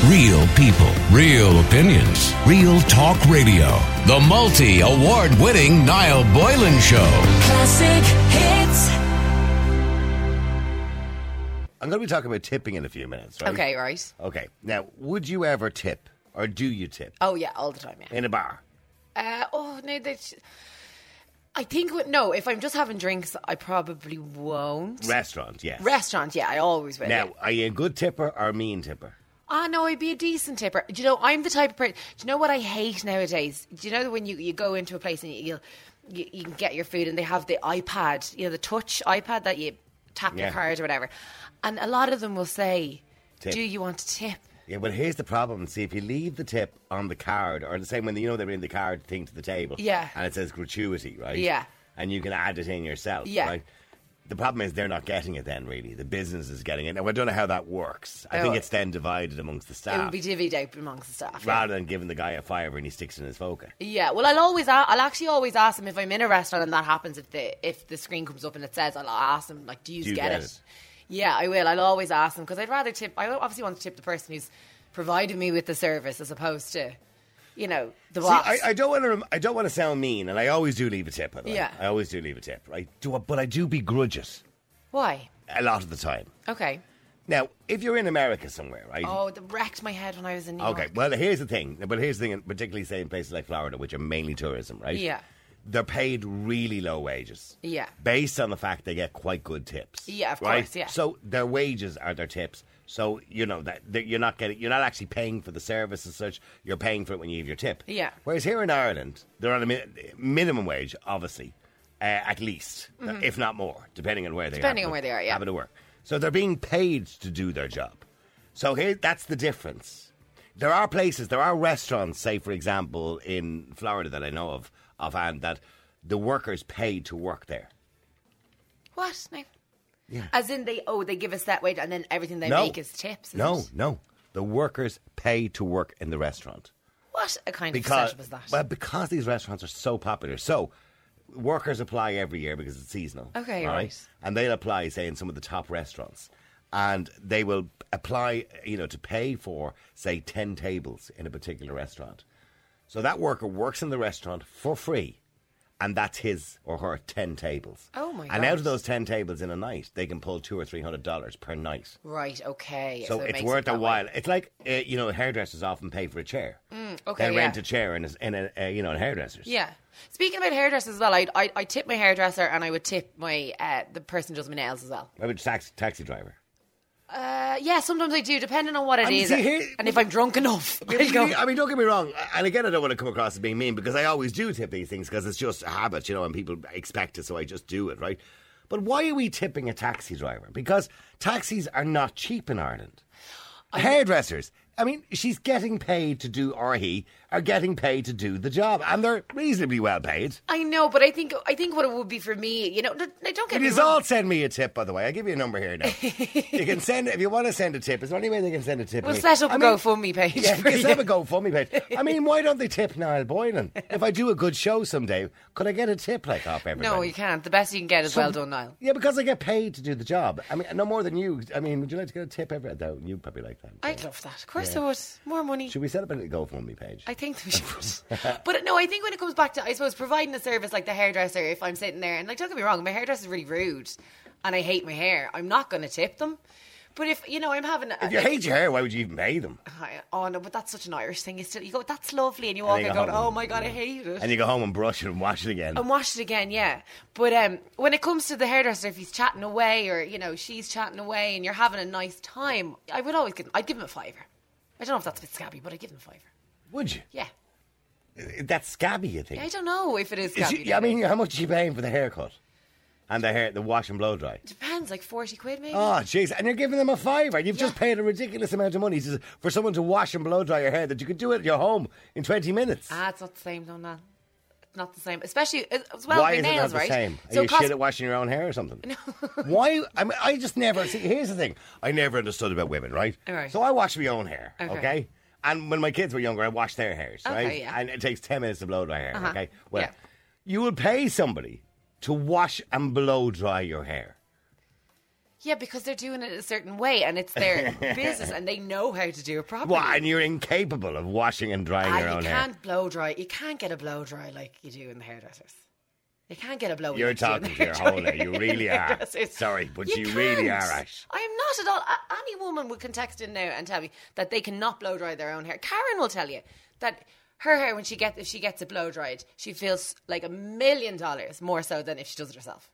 Real people, real opinions, real talk radio. The multi-award-winning Niall Boylan Show. Classic hits. I'm going to be talking about tipping in a few minutes, right? Okay, right. Okay. Now, would you ever tip, or do you tip? Oh, yeah, all the time, yeah. In a bar? No, I think, no, if I'm just having drinks, I probably won't. Restaurant, yes. Restaurant, yeah, I always will. Now, are you a good tipper or a mean tipper? No, I'd be a decent tipper. Do you know, I'm the type of person... Do you know what I hate nowadays? Do you know when you go into a place and you can get your food and they have the iPad, the touch iPad that you tap your card or whatever. And a lot of them will say, tip. Do you want to tip? Yeah, but here's the problem. See, if you leave the tip on the card, or the same when they bring the card thing to the table, and it says gratuity, right? Yeah. And you can add it in yourself, right? The problem is they're not getting it then, really. The business is getting it. Now, I don't know how that works. I think it's then divided amongst the staff. It would be divvied out amongst the staff. Rather than giving the guy a $5 and he sticks in his Foca. Yeah, well, I'll actually always ask them if I'm in a restaurant and that happens, if the screen comes up and it says, I'll ask them, like, do you get it? Yeah, I will. I'll always ask them because I'd rather tip. I obviously want to tip the person who's provided me with the service as opposed to, the boss. See, I don't want to sound mean, and I always do leave a tip. By the way. Yeah, I always do leave a tip. Right? But I do begrudge it. Why? A lot of the time. Okay. Now, if you're in America somewhere, right? Oh, that wrecked my head when I was in New York. Okay. Well, here's the thing. Particularly say in places like Florida, which are mainly tourism, right? Yeah. They're paid really low wages. Yeah. Based on the fact they get quite good tips. Yeah, of right? course, yeah. So their wages are their tips. So you're not actually paying for the service as such. You're paying for it when you give your tip. Yeah. Whereas here in Ireland, they're on a minimum wage, obviously, at least, if not more, depending on where they are. Depending on where they are, yeah. Having to work. So they're being paid to do their job. So that's the difference. There are restaurants, say for example, in Florida that I know of offhand, that the workers pay to work there. What? No. Yeah. As in they give us that wage and then everything they make is tips? No. The workers pay to work in the restaurant. What a kind of setup is that? Well, because these restaurants are so popular. So workers apply every year because it's seasonal. Okay, right. And they'll apply, say, in some of the top restaurants. And they will apply, to pay for, say, 10 tables in a particular restaurant. So that worker works in the restaurant for free. And that's his or her 10 tables. Oh, my God. And out of those 10 tables in a night, they can pull $200 or $300 per night. Right, okay. So it's worth a while. It's like, hairdressers often pay for a chair. Okay, They rent a chair in a hairdresser's. Yeah. Speaking about hairdressers as well, I tip my hairdresser and I would tip my the person who does my nails as well. What about taxi driver? Yeah, sometimes I do, depending on what it is. And if I'm drunk enough. I mean, don't get me wrong. And again, I don't want to come across as being mean because I always do tip these things because it's just a habit, and people expect it, so I just do it, right? But why are we tipping a taxi driver? Because taxis are not cheap in Ireland. Hairdressers, I mean, she's getting paid to do, or he are getting paid to do the job, and they're reasonably well paid. I know, but I think what it would be for me, don't get me wrong. All send me a tip, by the way. I'll give you a number here now. You can send, if you want to send a tip, is there any way they can send a tip? We'll set up a GoFundMe page. Yeah, we can set up a GoFundMe page. I mean, why don't they tip Niall Boylan? If I do a good show someday, could I get a tip off everybody? No, you can't. The best you can get is well done, Niall. Yeah, because I get paid to do the job. I mean, no more than you. I mean, would you like to get a tip every day? You'd probably like that. I'd love that. Of course I would. More money. Should we set up a GoFundMe page? I think we should. But no, I think when it comes back to, I suppose, providing a service like the hairdresser, if I'm sitting there, and don't get me wrong, my hairdresser's really rude and I hate my hair, I'm not going to tip them. But if, I'm having... If you hate your hair, why would you even pay them? Oh, no, but that's such an Irish thing. You go, that's lovely, and you walk out going, oh my God, I hate it. And you go home and brush it and wash it again. Yeah. But when it comes to the hairdresser, if he's chatting away or, she's chatting away and you're having a nice time, I'd give him a $5. I don't know if that's a bit scabby, but I'd give him a $5. Would you? Yeah. That's scabby, you think? I don't know if it is scabby. I mean, how much are you paying for the haircut? And the wash and blow dry? Depends, like 40 quid maybe. Oh, jeez. And you're giving them a $5. You've just paid a ridiculous amount of money for someone to wash and blow dry your hair that you could do it at your home in 20 minutes. It's not the same, no. It's not the same. Especially, as well, why with is nails, it not the right? same? Are you shit at washing your own hair or something? No. Why? I mean, I just never... See, here's the thing. I never understood about women, right? All right. So I wash my own hair, okay? And when my kids were younger, I washed their hairs, right? Yeah. And it takes 10 minutes to blow dry hair, okay? Well, you will pay somebody to wash and blow dry your hair. Yeah, because they're doing it a certain way and it's their business and they know how to do it properly. What, and you're incapable of washing and drying your own you hair? can't blow dry. You can't get a blow dry like you do in the hairdressers. You can't get a blow. You're talking to your hole. You really are. Sorry, but you really are, Ash. I am not at all. Any woman would can text in now and tell me that they cannot blow dry their own hair. Karen will tell you that her hair, if she gets it blow dried, she feels like $1 million more so than if she does it herself.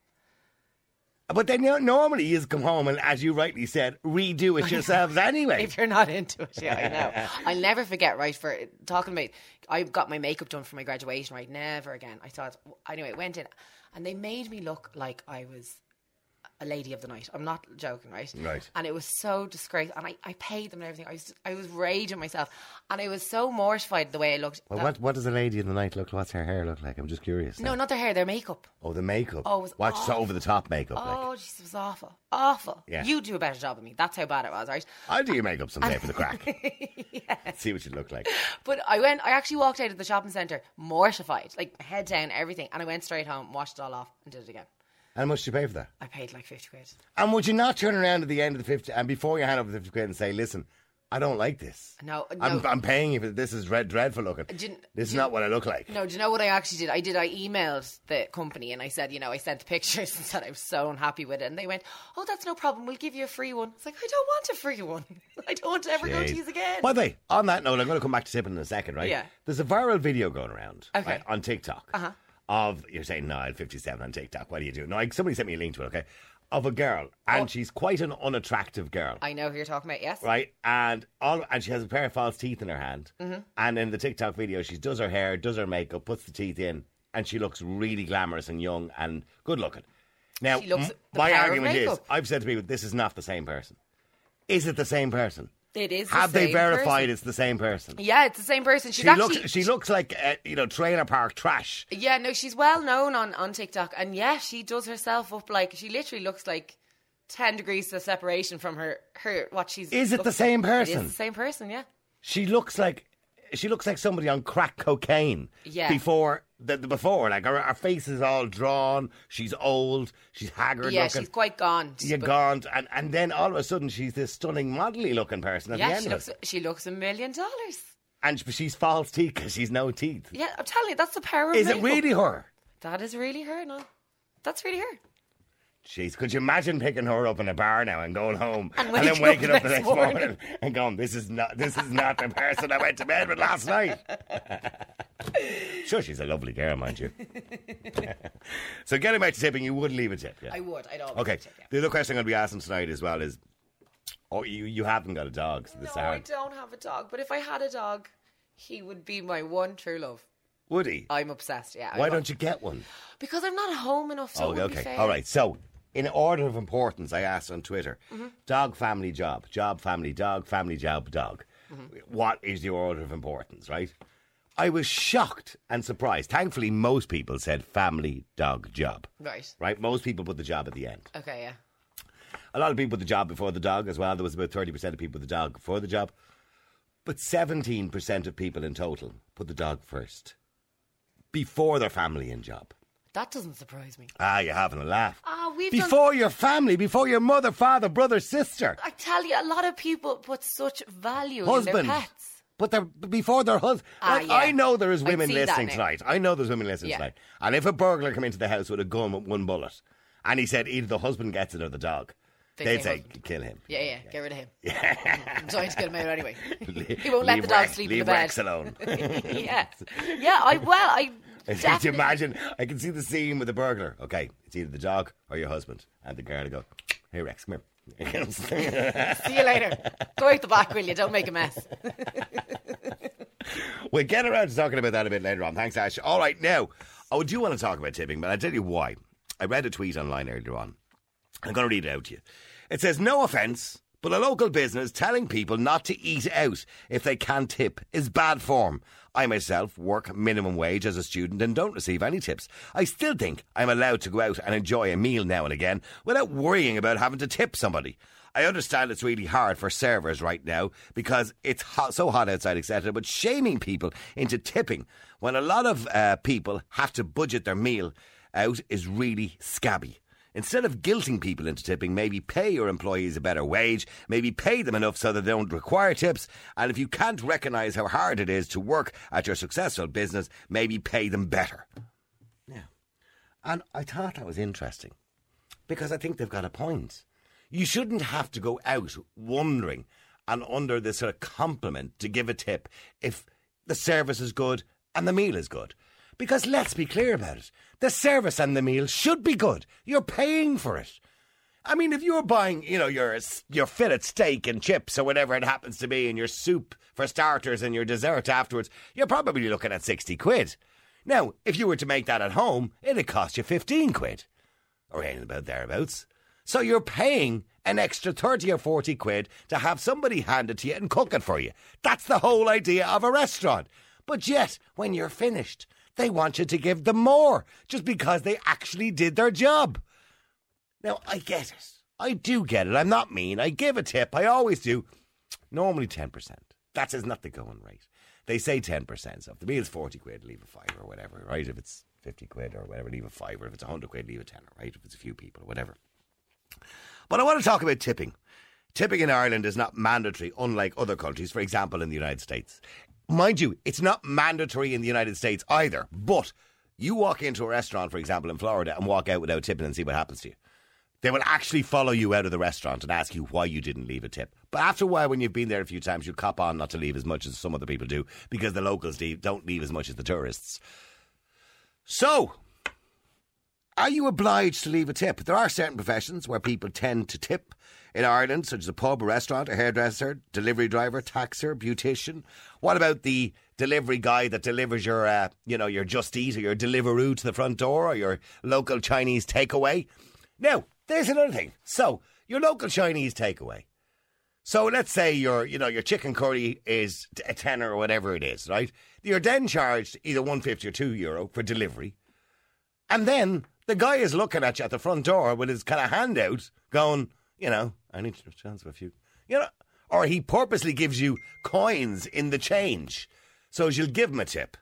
But then normally you come home and, as you rightly said, redo it yourselves anyway. If you're not into it, yeah, I know. I'll never forget, right, for talking about, I got my makeup done for my graduation, right, never again. I thought, anyway, went in and they made me look like I was a lady of the night. I'm not joking, right? Right. And it was so disgraceful. And I paid them and everything. I was raging myself. And I was so mortified the way I looked. Well, what does a lady in the night look like? What's her hair look like? I'm just curious. No, not their hair, their makeup. Oh, the makeup. Oh, it was What's awful. over the top makeup Oh, like? jeez, it was awful. Awful. Yeah. You do a better job than me. That's how bad it was, right? I'll do your makeup someday for the crack. See what you look like. But I actually walked out of the shopping centre mortified, like head down, everything. And I went straight home, washed it all off and did it again. How much did you pay for that? I paid like 50 quid. And would you not turn around at the end of the 50 and before you hand over the 50 quid and say, listen, I don't like this. No. I'm paying you for this. Is dreadful looking. This is not what I look like. No, do you know what I actually did? I emailed the company and I said, I sent the pictures and said I was so unhappy with it. And they went, oh, that's no problem. We'll give you a free one. It's like, I don't want a free one. I don't want to ever go to these again. By the way, on that note, I'm going to come back to tipping in a second, right? Yeah. There's a viral video going around Okay. right, on TikTok. Uh-huh. Of, you're saying, no, I'm 57 on TikTok. What do you do? No, somebody sent me a link to it, okay? Of a girl. And she's quite an unattractive girl. I know who you're talking about, yes. Right? And she has a pair of false teeth in her hand. Mm-hmm. And in the TikTok video, she does her hair, does her makeup, puts the teeth in, and she looks really glamorous and young and good looking. Now, She looks the my power of argument is, makeup. I've said to people, this is not the same person. Is it the same person? It is Have the they same verified person. it's the same person? Yeah, it's the same person. She's She looks like, trailer park trash. Yeah, no, she's well known on TikTok. And yeah, she does herself up like, she literally looks like 10 degrees of separation from her what she's... Is it the same person? It is the same person, yeah. She looks like somebody on crack cocaine. Yeah. Before like her face is all drawn. She's old. She's haggard Yeah, looking. she's quite gone. You're gaunt, and then all of a sudden she's this stunning, modelly looking person at the Yeah, end of it. she looks $1 million. And she's false teeth because she's no teeth. Yeah, I'm telling you, that's the power of Is it makeup. really her? That is really her, no. That's really her. Jeez, could you imagine picking her up in a bar now and going home And then waking up the next morning morning and going, this is not the person I went to bed with last night. Sure, she's a lovely girl, mind you. So getting back to tipping, you would leave a tip, yeah? I would. I'd always Okay. tip, yeah. The other question I'm going to be asking tonight as well is, you haven't got a dog, so this is No, I hard. don't have a dog. But if I had a dog, he would be my one true love. Would he? I'm obsessed, yeah. Why don't you get one? Because I'm not home enough, so it would be fair. All right. So, in order of importance, I asked on Twitter, dog, family, job, family, dog, family, job, dog. What is your order of importance, right? I was shocked and surprised. Thankfully, most people said family, dog, job. Right. Right? Most people put the job at the end. Okay, yeah. A lot of people put the job before the dog as well. There was about 30% of people put the dog before the job. But 17% of people in total put the dog first. Before their family and job. That doesn't surprise me. You're having a laugh. Before your family, before your mother, father, brother, sister. I tell you, a lot of people put such value Husband. in their pets. But they're before their husband. Yeah. I know there is women I'd see that listening now. tonight. I know there's women listening Yeah. tonight. And if a burglar came into the house with a gun with one bullet, and he said either the husband gets it or the dog, they'd say husband. kill him. Yeah, get rid of him. I'm trying to get him out anyway. He won't let the dog sleep in the leave bed. Rex alone. Yeah. I Can you definitely... imagine? I can see the scene with the burglar. Okay, it's either the dog or your husband. And the girl will go, hey Rex, come here. See you later. Go out the back, will you? Don't make a mess. We'll get around to talking about that a bit later on. Thanks, Ash. All right, now, I do want to talk about tipping, but I'll tell you why. I read a tweet online earlier on. I'm going to read it out to you. It says, no offence, but a local business telling people not to eat out if they can't tip is bad form. I myself work minimum wage as a student and don't receive any tips. I still think I'm allowed to go out and enjoy a meal now and again without worrying about having to tip somebody. I understand it's really hard for servers right now because it's so hot outside, etc. But shaming people into tipping when a lot of people have to budget their meal out is really scabby. Instead of guilting people into tipping, maybe pay your employees a better wage, maybe pay them enough so that they don't require tips, and if you can't recognise how hard it is to work at your successful business, maybe pay them better. Yeah. And I thought that was interesting, because I think they've got a point. You shouldn't have to go out wondering and under this sort of compliment to give a tip if the service is good and the meal is good. Because let's be clear about it. The service and the meal should be good. You're paying for it. I mean, if you're buying, your fillet steak and chips or whatever it happens to be, and your soup for starters and your dessert afterwards, you're probably looking at 60 quid. Now, if you were to make that at home, it'd cost you 15 quid. Or anything about thereabouts. So you're paying an extra 30 or 40 quid to have somebody hand it to you and cook it for you. That's the whole idea of a restaurant. But yet, when you're finished, they want you to give them more, just because they actually did their job. Now, I get it. I do get it. I'm not mean. I give a tip. I always do. Normally 10%. That is not the going rate. They say 10%. So if the meal's 40 quid, leave a fiver or whatever, right? If it's 50 quid or whatever, leave a fiver. If it's 100 quid, leave a tenner, right? If it's a few people or whatever. But I want to talk about tipping. Tipping in Ireland is not mandatory, unlike other countries, for example, in the United States. Mind you, it's not mandatory in the United States either, but you walk into a restaurant, for example, in Florida and walk out without tipping and see what happens to you. They will actually follow you out of the restaurant and ask you why you didn't leave a tip. But after a while, when you've been there a few times, you cop on not to leave as much as some other people do, because the locals don't leave as much as the tourists. So, are you obliged to leave a tip? There are certain professions where people tend to tip in Ireland, such as a pub, a restaurant, a hairdresser, delivery driver, taxer, beautician. What about the delivery guy that delivers your, your Just Eat or your Deliveroo to the front door, or your local Chinese takeaway? Now, there's another thing. So, your local Chinese takeaway. So, let's say your chicken curry is a tenner or whatever it is, right? You're then charged either €1.50 or €2 for delivery. And then the guy is looking at you at the front door with his kind of hand out, going, I need to transfer a few, or he purposely gives you coins in the change, so you'll give him a tip.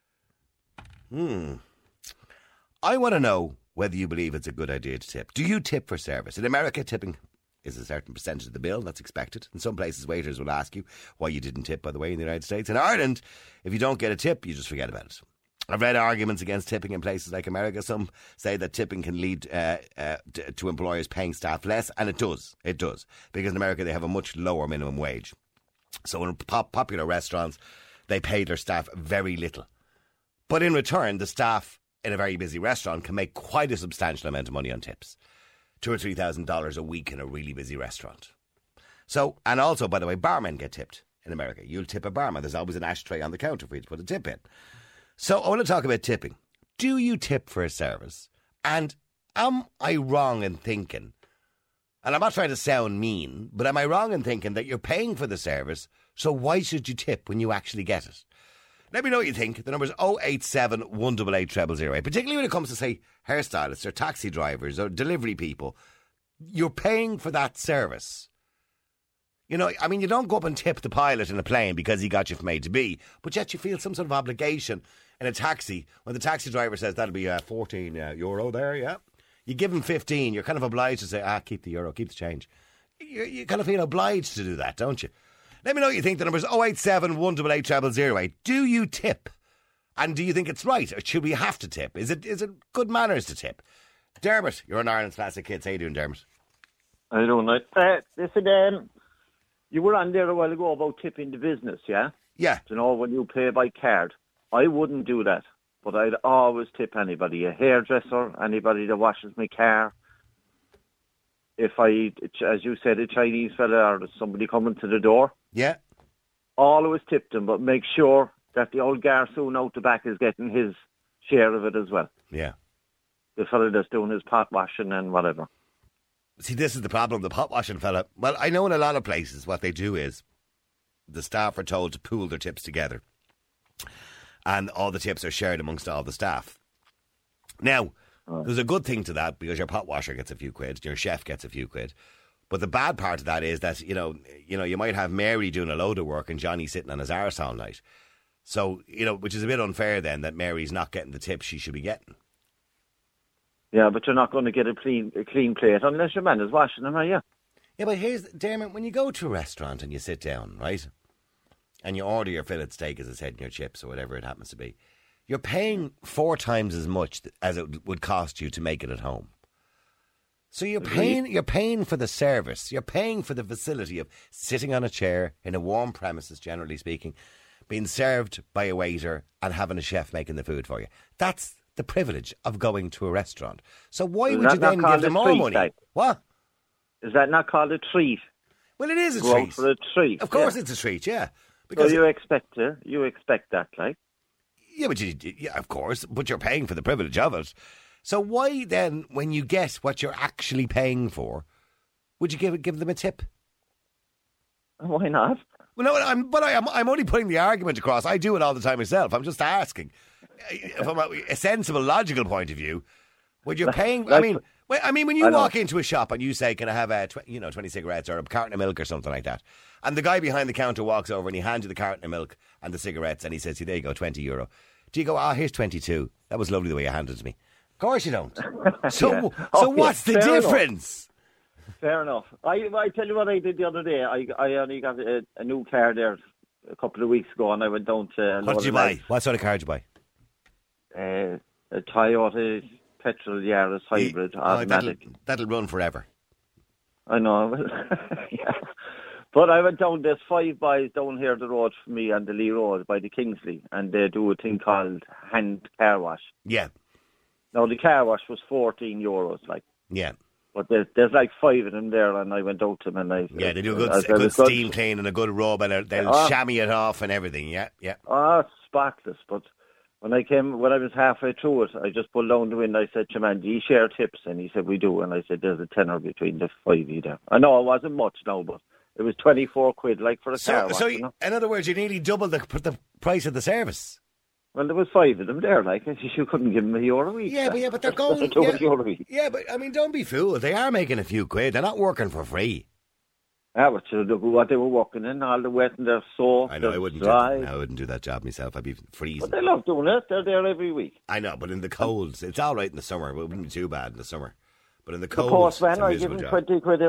I want to know whether you believe it's a good idea to tip. Do you tip for service? In America, tipping is a certain percentage of the bill. That's expected. In some places, waiters will ask you why you didn't tip, by the way, in the United States. In Ireland, if you don't get a tip, you just forget about it. I've read arguments against tipping in places like America. Some say that tipping can lead to employers paying staff less, and it does. It does. Because in America, they have a much lower minimum wage. So in popular restaurants, they pay their staff very little. But in return, the staff in a very busy restaurant can make quite a substantial amount of money on tips. $2,000 or $3,000 a week in a really busy restaurant. So, and also, by the way, barmen get tipped in America. You'll tip a barman. There's always an ashtray on the counter for you to put a tip in. So I want to talk about tipping. Do you tip for a service? And am I wrong in thinking, and I'm not trying to sound mean, but am I wrong in thinking that you're paying for the service, so why should you tip when you actually get it? Let me know what you think. The number is 087 188 0008. Particularly when it comes to, say, hairstylists or taxi drivers or delivery people. You're paying for that service. You don't go up and tip the pilot in a plane because he got you from A to B, but yet you feel some sort of obligation in a taxi when the taxi driver says that'll be €14 there, yeah? You give him 15, you're kind of obliged to say, keep the euro, keep the change. You kind of feel obliged to do that, don't you? Let me know what you think. The number is 087 188 0008. Do you tip? And do you think it's right? Or should we have to tip? Is it good manners to tip? Dermot, you're on Ireland's Classic Hits. How you doing, Dermot? How you doing, mate? Listen, you were on there a while ago about tipping the business, yeah? Yeah. When you pay by card. I wouldn't do that, but I'd always tip anybody, a hairdresser, anybody that washes my car. If as you said, a Chinese fella or somebody coming to the door. Yeah. Always tip them, but make sure that the old garçon out the back is getting his share of it as well. Yeah. The fella that's doing his pot washing and whatever. See, this is the problem, the pot washing fella. Well, I know in a lot of places what they do is the staff are told to pool their tips together. And all the tips are shared amongst all the staff. Now, there's a good thing to that because your pot washer gets a few quid, your chef gets a few quid. But the bad part of that is that, you might have Mary doing a load of work and Johnny sitting on his arse all night. So, which is a bit unfair then that Mary's not getting the tips she should be getting. Yeah, but you're not going to get a clean plate unless your man is washing them, are you? Yeah, but here's, Dermot, when you go to a restaurant and you sit down, right, and you order your fillet steak, as I said, and your chips or whatever it happens to be, you're paying 4 times as much as it would cost you to make it at home. So you're paying for the service. You're paying for the facility of sitting on a chair in a warm premises, generally speaking, being served by a waiter and having a chef making the food for you. That's the privilege of going to a restaurant. So why would you then give them more money? Like? What? Is that not called a treat? Well, it is a Go treat. out for a treat. Of course it's a treat, yeah. So you expect that, like? Yeah, but yeah, of course, but you're paying for the privilege of it. So why then, when you get what you're actually paying for, would you give them a tip? Why not? Well, no, I'm only putting the argument across. I do it all the time myself. I'm just asking, from a sensible, logical point of view, would you paying? I mean, when you walk into a shop and you say, "Can I have 20 cigarettes or a carton of milk or something like that?" and the guy behind the counter walks over and he hands you the carton of milk and the cigarettes and he says, "There you go, €20." Do you go, "Here's 22. That was lovely the way you handed it to me"? Of course you don't. So what's the difference? Fair enough. I tell you what I did the other day. I only got a new car there a couple of weeks ago, and I went down to... What did you buy? What sort of car did you buy? A Toyota petrol Yaris hybrid automatic. That'll run forever. I know. Yeah. But I went down, there's 5 boys down here the road from me on the Lee Road by the Kingsley, and they do a thing called hand car wash. Yeah. Now, the car wash was €14, like. Yeah. But there's like 5 of them there, and I went out to them, and they do a good steam clean and a good rub, and they'll chamois it off and everything, yeah. It's spotless, but when I was halfway through it, I just pulled down the window, I said to man, "Do you share tips?" And he said, "We do," and I said, "There's a tenner between the 5 of you there." I know it wasn't much now, but it was 24 quid, like, for a car wash. So, in other words, you nearly doubled the price of the service. Well, there was 5 of them there, like, you couldn't give them €1 a week. Yeah, but they're going... €1 a week. Yeah, but, I mean, don't be fooled. They are making a few quid. They're not working for free. Yeah, but what they were working in, all the wet and their soap, I know, I wouldn't do that job myself. I'd be freezing. But they love doing it. They're there every week. I know, but in the colds, it's all right in the summer. It wouldn't be too bad in the summer. But in the cold, the postman, I give him 20 quid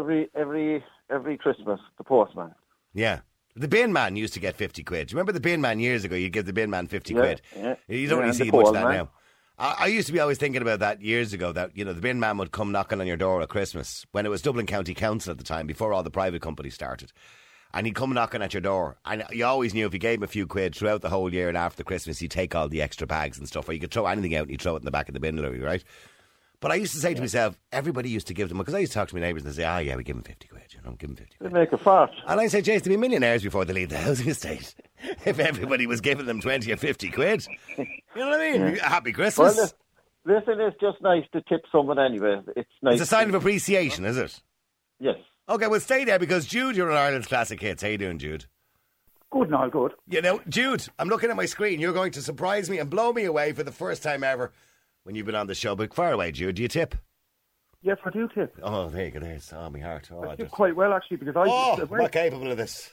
every Christmas, the postman. Yeah. The bin man used to get 50 quid. Do you remember the bin man years ago? You'd give the bin man 50 quid. Yeah. You don't really see much of that now. I used to be always thinking about that years ago, that, the bin man would come knocking on your door at Christmas, when it was Dublin County Council at the time, before all the private companies started. And he'd come knocking at your door, and you always knew if you gave him a few quid throughout the whole year and after Christmas, he'd take all the extra bags and stuff, or you could throw anything out and he'd throw it in the back of the bin lorry, right? But I used to say to myself, everybody used to give them, because I used to talk to my neighbours and they'd say, yeah, we give them 50 quid, give them 50 quid. They make a fart. And I say, Jason, they'd be millionaires before they leave the housing estate if everybody was giving them 20 or 50 quid. You know what I mean? Yeah. Happy Christmas. Well, listen, it's just nice to tip someone anyway. It's nice. It's a sign of appreciation, is it? Yes. Okay, well, stay there, because Jude, you're on Ireland's Classic Hits. How you doing, Jude? Good, now, good. Jude, I'm looking at my screen. You're going to surprise me and blow me away for the first time ever when you've been on the show. But far away, Jude. Do you tip? Yes, I do tip. Oh, there you go. There's my heart. I tip quite well, actually, because I'm not capable of this.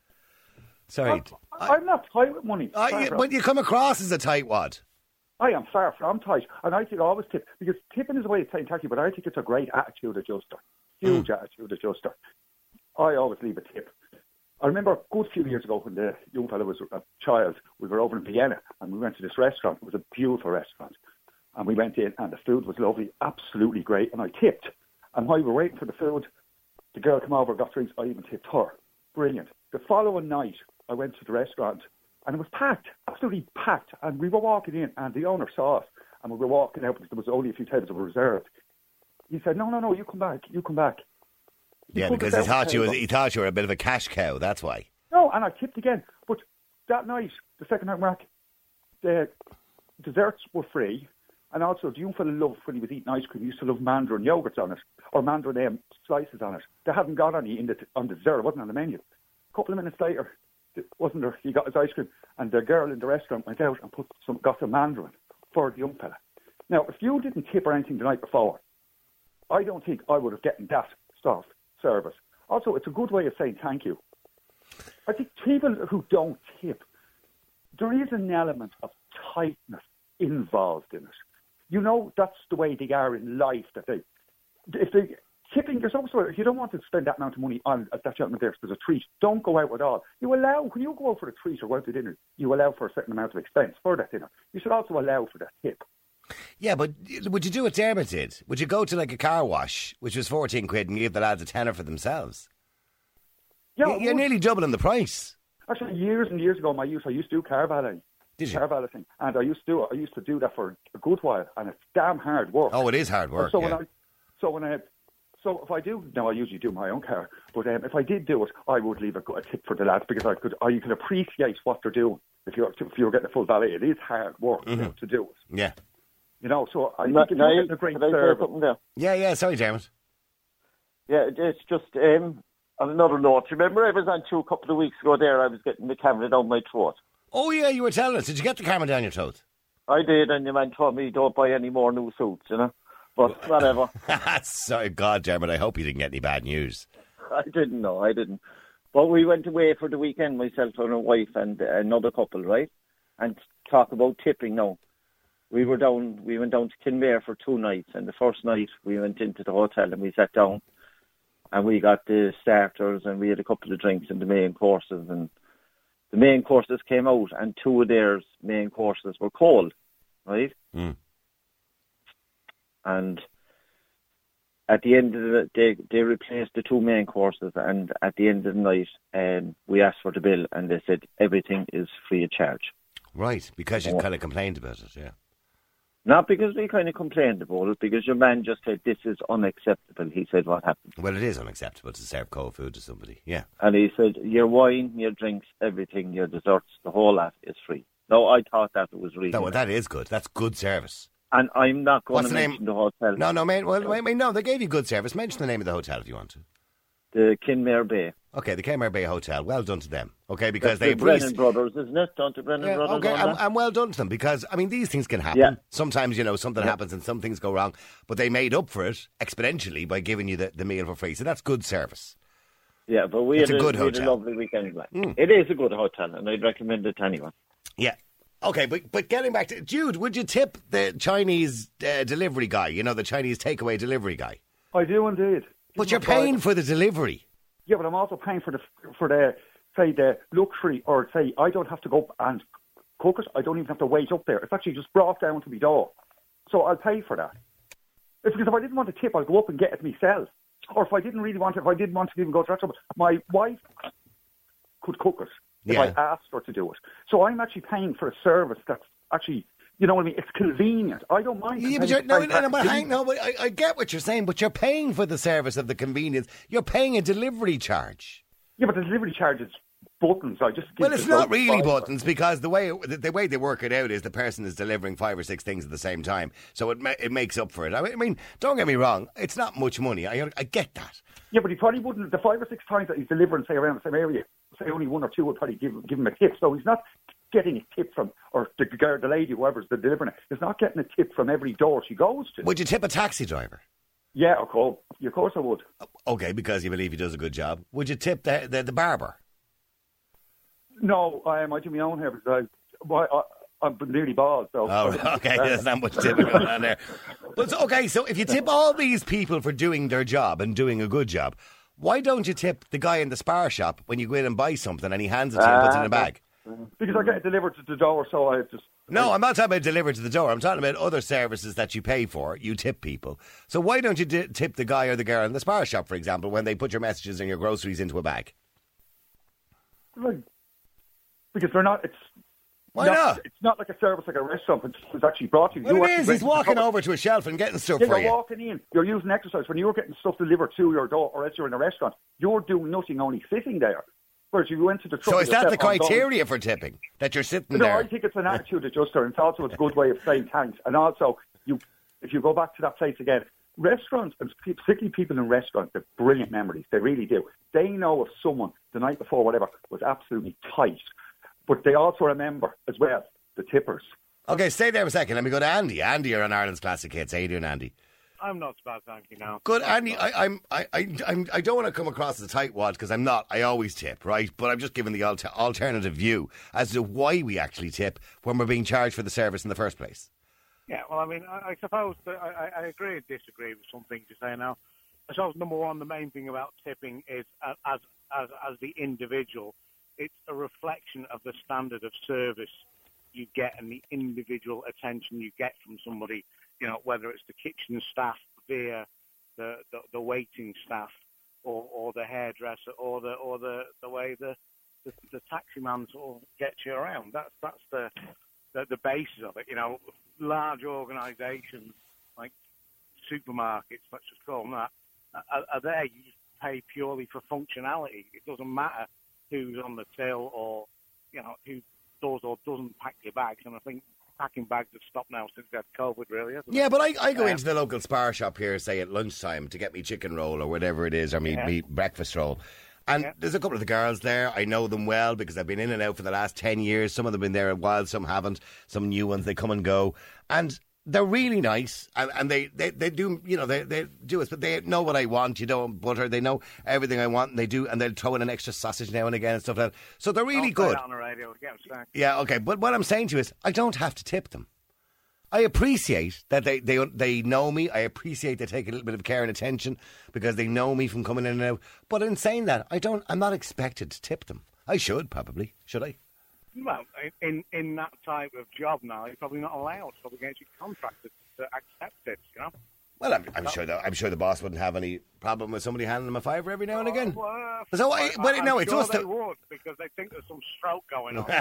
Sorry. I'm not tight with money. But you come across as a tightwad. I am far from tight, and I think I always tip, because tipping is a way of saying thank you, but I think it's a great attitude adjuster. Huge attitude adjuster. I always leave a tip. I remember a good few years ago when the young fellow was a child, we were over in Vienna, and we went to this restaurant. It was a beautiful restaurant. And we went in, and the food was lovely, absolutely great, and I tipped. And while we were waiting for the food, the girl came over, got drinks, I even tipped her. Brilliant. The following night, I went to the restaurant, and it was packed, absolutely packed. And we were walking in, and the owner saw us, and we were walking out because there was only a few tables that were reserved. He said, no, you come back. Yeah, because he thought you were a bit of a cash cow, that's why. No, and I tipped again. But that night, the second night back, the desserts were free. And also, the young fella loved, when he was eating ice cream, he used to love mandarin yogurts on it, or mandarin slices on it. They hadn't got any on the dessert, it wasn't on the menu. A couple of minutes later, wasn't there, he got his ice cream, and the girl in the restaurant went out and got some mandarin for the young fella. Now, if you didn't tip or anything the night before, I don't think I would have gotten that sort of service. Also, it's a good way of saying thank you. I think people who don't tip, there is an element of tightness involved in it. You know that's the way they are in life. That if they tipping, there's also, if you don't want to spend that amount of money on that gentleman there, there's a treat. Don't go out at all. You allow, when you go out for a treat or go out to dinner, you allow for a certain amount of expense for that dinner. You should also allow for that tip. Yeah, but would you do what Dermot did? Would you go to like a car wash, which was 14 quid, and give the lads a tenner for themselves? Yeah, You're nearly doubling the price. Actually, years and years ago, I used to do car valet. Did you? Car valeting, and I used to do that for a good while, and it's damn hard work. Oh, it is hard work. So if I do, now I usually do my own car, but if I did do it, I would leave a tip for the lads because you can appreciate what they're doing. If you're getting a full valet, it is hard work to do it. Yeah. You know, so I think if you're getting a great service. Yeah, sorry, Dermot. Yeah, it's just, on another note, remember I was on a couple of weeks ago there, I was getting the camera down my throat. Oh, yeah, you were telling us. Did you get the camera down your throat? I did, and the man told me don't buy any more new suits, you know. But whatever. Sorry, God, Dermot, I hope you didn't get any bad news. I didn't. But we went away for the weekend, myself and a wife and another couple, right? And talk about tipping now. We went down to Kinmare for 2 nights, and the first night we went into the hotel and we sat down and we got the starters and we had a couple of drinks and the main courses, and the main courses came out and 2 of their main courses were cold, right? Mm. And at the end of the day, they replaced the 2 main courses, and at the end of the night, we asked for the bill and they said everything is free of charge. Right, because you kind of complained about it, yeah. Not because we kind of complained about it, because your man just said, this is unacceptable. He said, what happened? Well, it is unacceptable to serve cold food to somebody, yeah. And he said, your wine, your drinks, everything, your desserts, the whole lot is free. No, I thought that was really No, well, that is good. That's good service. And I'm not going What's to the mention the hotel. No, mate. Well, wait, no, they gave you good service. Mention the name of the hotel if you want to. The Kinmare Bay. Okay, the Kinmare Bay Hotel. Well done to them. Okay, because That's they the Brennan Brothers, isn't it? Don't the Brennan Brothers? Okay, own that? and well done to them, because I mean these things can happen. Yeah. Sometimes something happens and some things go wrong, but they made up for it exponentially by giving you the meal for free. So that's good service. Yeah, but we It's had a good we had hotel. a lovely weekend. It is a good hotel, and I'd recommend it to anyone. Yeah. Okay, but getting back to Jude, would you tip the Chinese delivery guy? The Chinese takeaway delivery guy. I do indeed. But you're paying for the delivery. Yeah, but I'm also paying for the say the luxury, or say I don't have to go and cook it. I don't even have to wait up there. It's actually just brought down to my door, so I'll pay for that. It's because if I didn't want to tip, I'd go up and get it myself. Or if I didn't really want it, if I didn't want to even go to that trouble, my wife could cook it if I asked her to do it. So I'm actually paying for a service that's actually, you know what I mean? It's convenient. I don't mind. Yeah, but I get what you're saying, but you're paying for the service of the convenience. You're paying a delivery charge. Yeah, but the delivery charge is buttons. Well, it's not really buttons, because the way they work it out is the person is delivering 5 or 6 things at the same time, so it makes up for it. I mean, don't get me wrong, it's not much money. I get that. Yeah, but he probably wouldn't. The 5 or 6 times that he's delivering, say around the same area, say only 1 or 2 would probably give him a tip. So he's not getting a tip from, or the lady, whoever's delivering it, is not getting a tip from every door she goes to. Would you tip a taxi driver? Yeah, of course I would. Okay, because you believe he does a good job. Would you tip the barber? No, I do my own hair because I'm nearly bald. So. Oh, okay, there's not much tipping going on there. But okay, so if you tip all these people for doing their job and doing a good job, why don't you tip the guy in the spar shop when you go in and buy something and he hands it to you and puts it in a bag? Because I get it delivered to the door, so I just... No, I'm not talking about delivered to the door. I'm talking about other services that you pay for. You tip people. So why don't you tip the guy or the girl in the spar shop, for example, when they put your messages and your groceries into a bag? Because they're not... Why not? It's not like a service like a restaurant. It's actually brought to you. Well, it is. He's walking over to a shelf and getting stuff for you. You're walking in. You're using exercise. When you're getting stuff delivered to your door, or else you're in a restaurant, you're doing nothing, only sitting there. Whereas you went to the truck. So is that the criteria for tipping? That you're sitting there? No, I think it's an attitude adjuster, and it's also a good way of saying thanks. And also, if you go back to that place again, restaurants, and particularly people in restaurants, they're brilliant memories. They really do. They know if someone, the night before, whatever, was absolutely tight. But they also remember, as well, the tippers. Okay, stay there a second. Let me go to Andy. Andy, you're on Ireland's Classic Hits. How you doing, Andy? I'm not so bad, thank you, now. Good, Andy. I don't want to come across as a tightwad, because I'm not. I always tip, right? But I'm just giving the alternative view as to why we actually tip when we're being charged for the service in the first place. Yeah, well, I mean, I suppose that I agree and disagree with some things you say now. I suppose, number one, the main thing about tipping is, as the individual, it's a reflection of the standard of service you get and the individual attention you get from somebody, you know, whether it's the kitchen staff via the waiting staff or the hairdresser or the way the taxi man sort of gets you around. That's the basis of it. You know, large organisations like supermarkets, let's just call them that, are there. You just pay purely for functionality. It doesn't matter who's on the till or, you know, who does or doesn't pack your bags. And I think packing bags have stopped now since we had COVID, really, hasn't it? Yeah, but I go into the local spar shop here, say, at lunchtime to get me chicken roll or whatever it is, or me breakfast roll. And there's a couple of the girls there. I know them well because I've been in and out for the last 10 years. Some of them have been there a while, some haven't. Some new ones, they come and go. And they're really nice. And they do, you know, they do it. But they know what I want, you know, butter. They know everything I want, and they do. And they'll throw in an extra sausage now and again and stuff like that. So they're really good. On the radio, yeah, okay. But what I'm saying to you is I don't have to tip them. I appreciate that they know me. I appreciate they take a little bit of care and attention because they know me from coming in and out. But in saying that, I'm not expected to tip them. I should probably. Should I? Well, in that type of job now, you're probably not allowed. It's probably against your contract to accept it, you know? Well, I'm sure the boss wouldn't have any problem with somebody handing them a fiver every now and again. Well, it's sure us they would, because they think there's some stroke going on.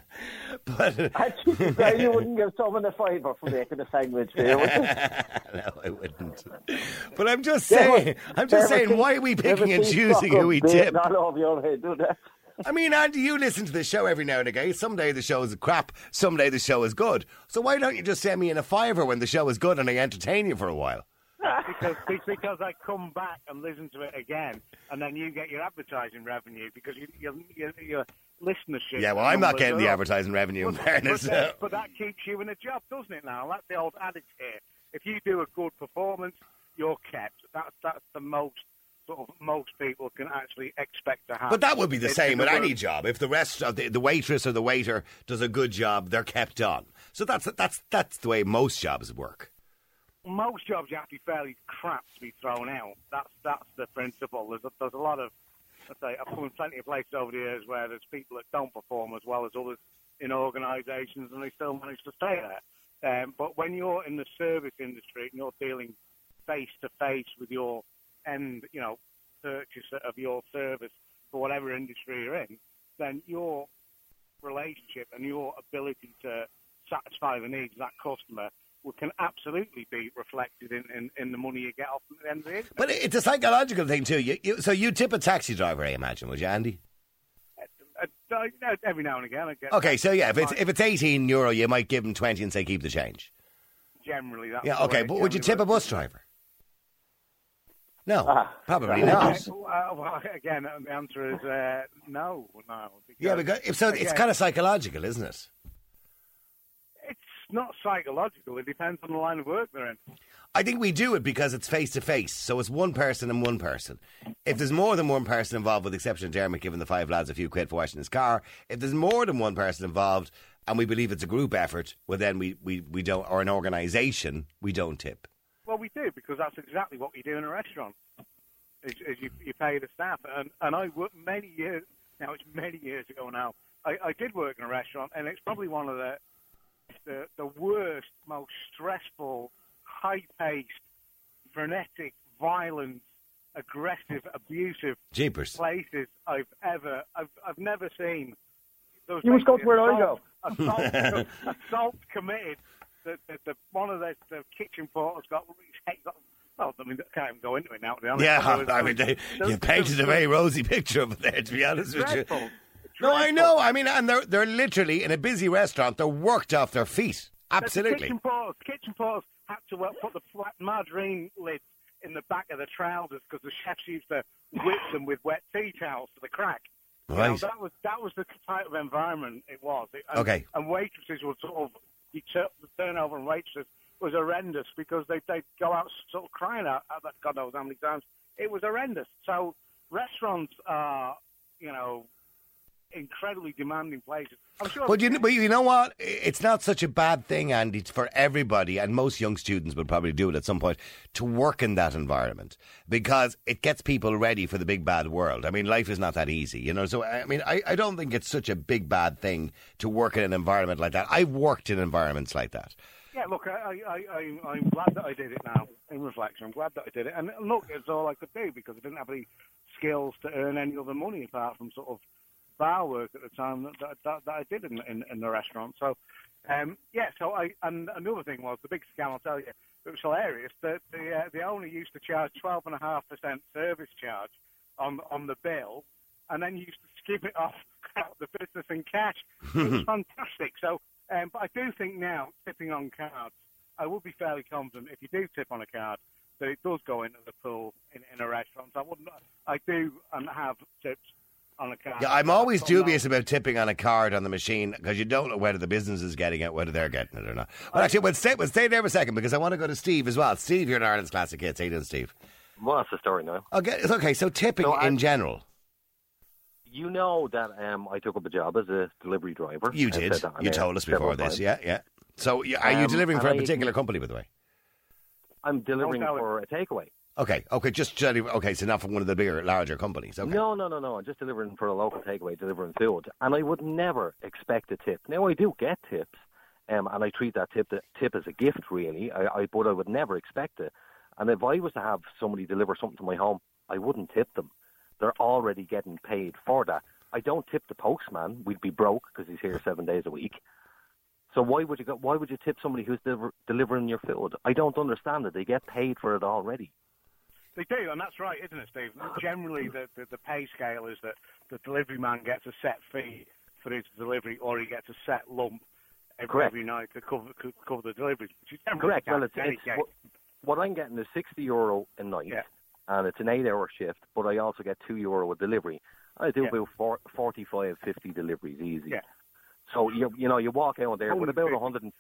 But Actually, you wouldn't give someone a fiver for making a sandwich for you, would you? No, I wouldn't. But I'm just saying, why are we picking and choosing who we tip? Not over your head, do that. I mean, Andy, you listen to the show every now and again. Someday the show is crap, someday the show is good. So why don't you just send me in a fiver when the show is good and I entertain you for a while? Because I come back and listen to it again, and then you get your advertising revenue because your listenership. Yeah, well, I'm not getting the advertising revenue, in fairness. But that keeps you in a job, doesn't it? Now that's the old adage here. If you do a good performance, you're kept. That's the most people can actually expect to have. But that would be the same with any job. If the rest of the waitress or the waiter does a good job, they're kept on. So that's the way most jobs work. Most jobs you have to be fairly crap to be thrown out. That's the principle. There's a lot of, let's say, I've come in plenty of places over the years where there's people that don't perform as well as others in organisations, and they still manage to stay there. But when you're in the service industry and you're dealing face to face with your end, you know, purchaser of your service for whatever industry you're in, then your relationship and your ability to satisfy the needs of that customer can absolutely be reflected in the money you get off at the end of the day. But it's a psychological thing too. So you tip a taxi driver, I imagine, would you, Andy? Every now and again. I get okay, so yeah, if it's €18, you might give them 20 and say keep the change. Generally, that's yeah. Okay, but would you tip a bus driver? No, probably not. Well, again, the answer is no. Yeah, because it's kind of psychological, isn't it? It's not psychological. It depends on the line of work they're in. I think we do it because it's face-to-face, so it's one person and one person. If there's more than one person involved, with the exception of Dermot giving the 5 lads a few quid for washing his car, if there's more than one person involved and we believe it's a group effort, well then we don't, or an organisation, we don't tip. Well, we do, because that's exactly what we do in a restaurant, is you pay the staff. And I worked many years, now it's many years ago now, I did work in a restaurant, and it's probably one of the worst, most stressful, high-paced, frenetic, violent, aggressive, abusive places I've never seen. You must go to where I go. Assault committed. One of the kitchen porters got his head. Well, I mean, I can't even go into it now, to be honest. Yeah, I mean, you painted a very rosy picture of it there, to be honest with you. No, I know. I mean, and they're literally in a busy restaurant. They're worked off their feet. Absolutely. Kitchen porters had to put the flat margarine lids in the back of the trousers because the chefs used to whip them with wet tea towels to the crack. Right. You know, that was the type of environment it was. Okay. And waitresses would the turnover in waitresses was horrendous because they'd go out sort of crying out God knows how many times. It was horrendous. So restaurants are, you know, incredibly demanding places. I'm sure. But you know what? It's not such a bad thing, Andy, for everybody, and most young students will probably do it at some point, to work in that environment, because it gets people ready for the big bad world. I mean, life is not that easy, you know. So, I mean, I don't think it's such a big bad thing to work in an environment like that. I've worked in environments like that. Yeah, look, I'm glad that I did it now, in reflection. I'm glad that I did it. And look, it's all I could do, because I didn't have any skills to earn any other money apart from sort of bar work at the time that I did in the restaurant. So, and another thing was, the big scam, I'll tell you, it was hilarious, that they only used to charge 12.5% service charge on the bill, and then used to skip it off out the business in cash. It was fantastic. So, but I do think now, tipping on cards, I would be fairly confident if you do tip on a card that it does go into the pool in a restaurant. I do have tips on a card. Yeah, I'm always dubious about tipping on a card on the machine, because you don't know whether the business is getting it, whether they're getting it or not. Well, actually, we'll stay there for a second, because I want to go to Steve as well. Steve, you're in Ireland's Classic Hits. How you doing, Steve? Well, that's the story now. Okay, so tipping in general. You know that I took up a job as a delivery driver. You did. You told us before this, yeah. So are you delivering for a particular company, by the way? I'm delivering for a takeaway. Okay, so not from one of the larger companies. Okay. No, I'm just delivering for a local takeaway, delivering food. And I would never expect a tip. Now, I do get tips, and I treat that tip as a gift, really, but I would never expect it. And if I was to have somebody deliver something to my home, I wouldn't tip them. They're already getting paid for that. I don't tip the postman. We'd be broke because he's here 7 days a week. So why would you tip somebody who's delivering your food? I don't understand it. They get paid for it already. They do, and that's right, isn't it, Steve? Generally, the pay scale is that the delivery man gets a set fee for his delivery, or he gets a set lump every night to cover the deliveries. Correct. Well, what I'm getting is €60 a night, and it's an 8-hour shift, but I also get €2 a delivery. I do about 45, 50 deliveries easy. Yeah. So you walk out there with about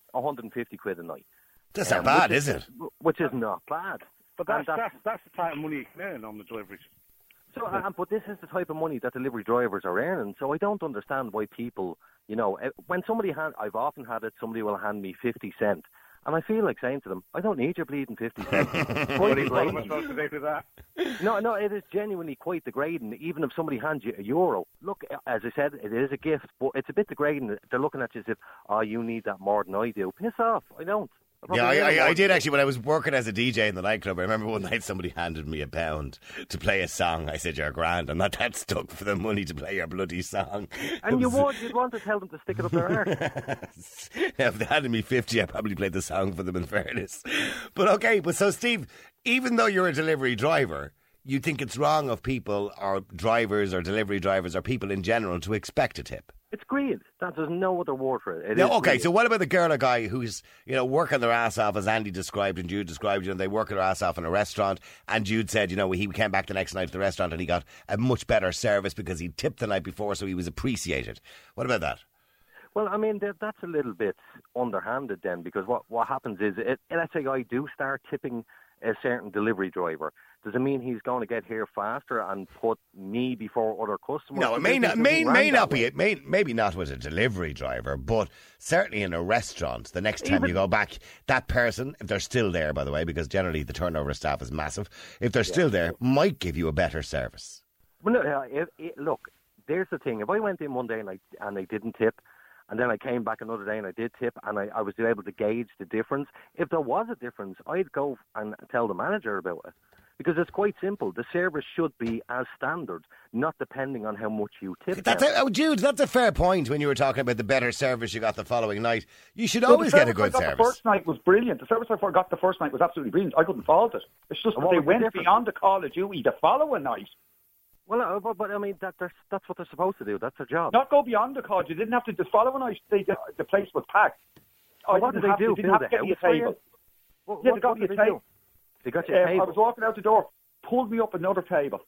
150 quid a night. That's not bad, is it? Which is not bad. But that's the type of money you can earn on the deliveries. So, but this is the type of money that delivery drivers are earning. So I don't understand why people, when I've often had it, somebody will hand me 50 cents. And I feel like saying to them, I don't need your bleeding 50 cents. What am I supposed to do with that? No, it is genuinely quite degrading. Even if somebody hands you €1, look, as I said, it is a gift, but it's a bit degrading. They're looking at you as if, you need that more than I do. Piss off, I don't. Yeah, I did actually. When I was working as a DJ in the nightclub, I remember one night somebody handed me £1 to play a song. I said, "You're grand. I'm not that stuck for the money to play your bloody song." And you'd want to tell them to stick it up their arse. Yeah, if they handed me 50, I probably played the song for them, in fairness. But so Steve, even though you're a delivery driver, you think it's wrong of people, or drivers, or delivery drivers, or people in general, to expect a tip? It's greed. There's no other word for it. So what about the girl or guy who's, working their ass off, as Andy described and Jude described, they work their ass off in a restaurant, and Jude said, he came back the next night to the restaurant and he got a much better service because he tipped the night before, so he was appreciated. What about that? Well, I mean, that's a little bit underhanded then, because what happens is, let's say I do start tipping a certain delivery driver. Does it mean he's going to get here faster and put me before other customers? No, it may not be. It maybe not with a delivery driver, but certainly in a restaurant. The next time you go back, that person, if they're still there, by the way, because generally the turnover of staff is massive, if they're still there, might give you a better service. Well, look, there's the thing. If I went in one day and I didn't tip, and then I came back another day and I did tip, and I was able to gauge the difference. If there was a difference, I'd go and tell the manager about it. Because it's quite simple. The service should be as standard, not depending on how much you tip. Jude, that's a fair point when you were talking about the better service you got the following night. You should always get a good service. The first night was brilliant. The service I got the first night was absolutely brilliant. I couldn't fault it. It's just that they went beyond the call of duty the following night. Well, but I mean, that's what they're supposed to do. That's their job. Not go beyond the call. You didn't have to. The following night, the place was packed. What did they do? They didn't have to get me a table. They got me a table. They got you a table. I was walking out the door, pulled me up another table.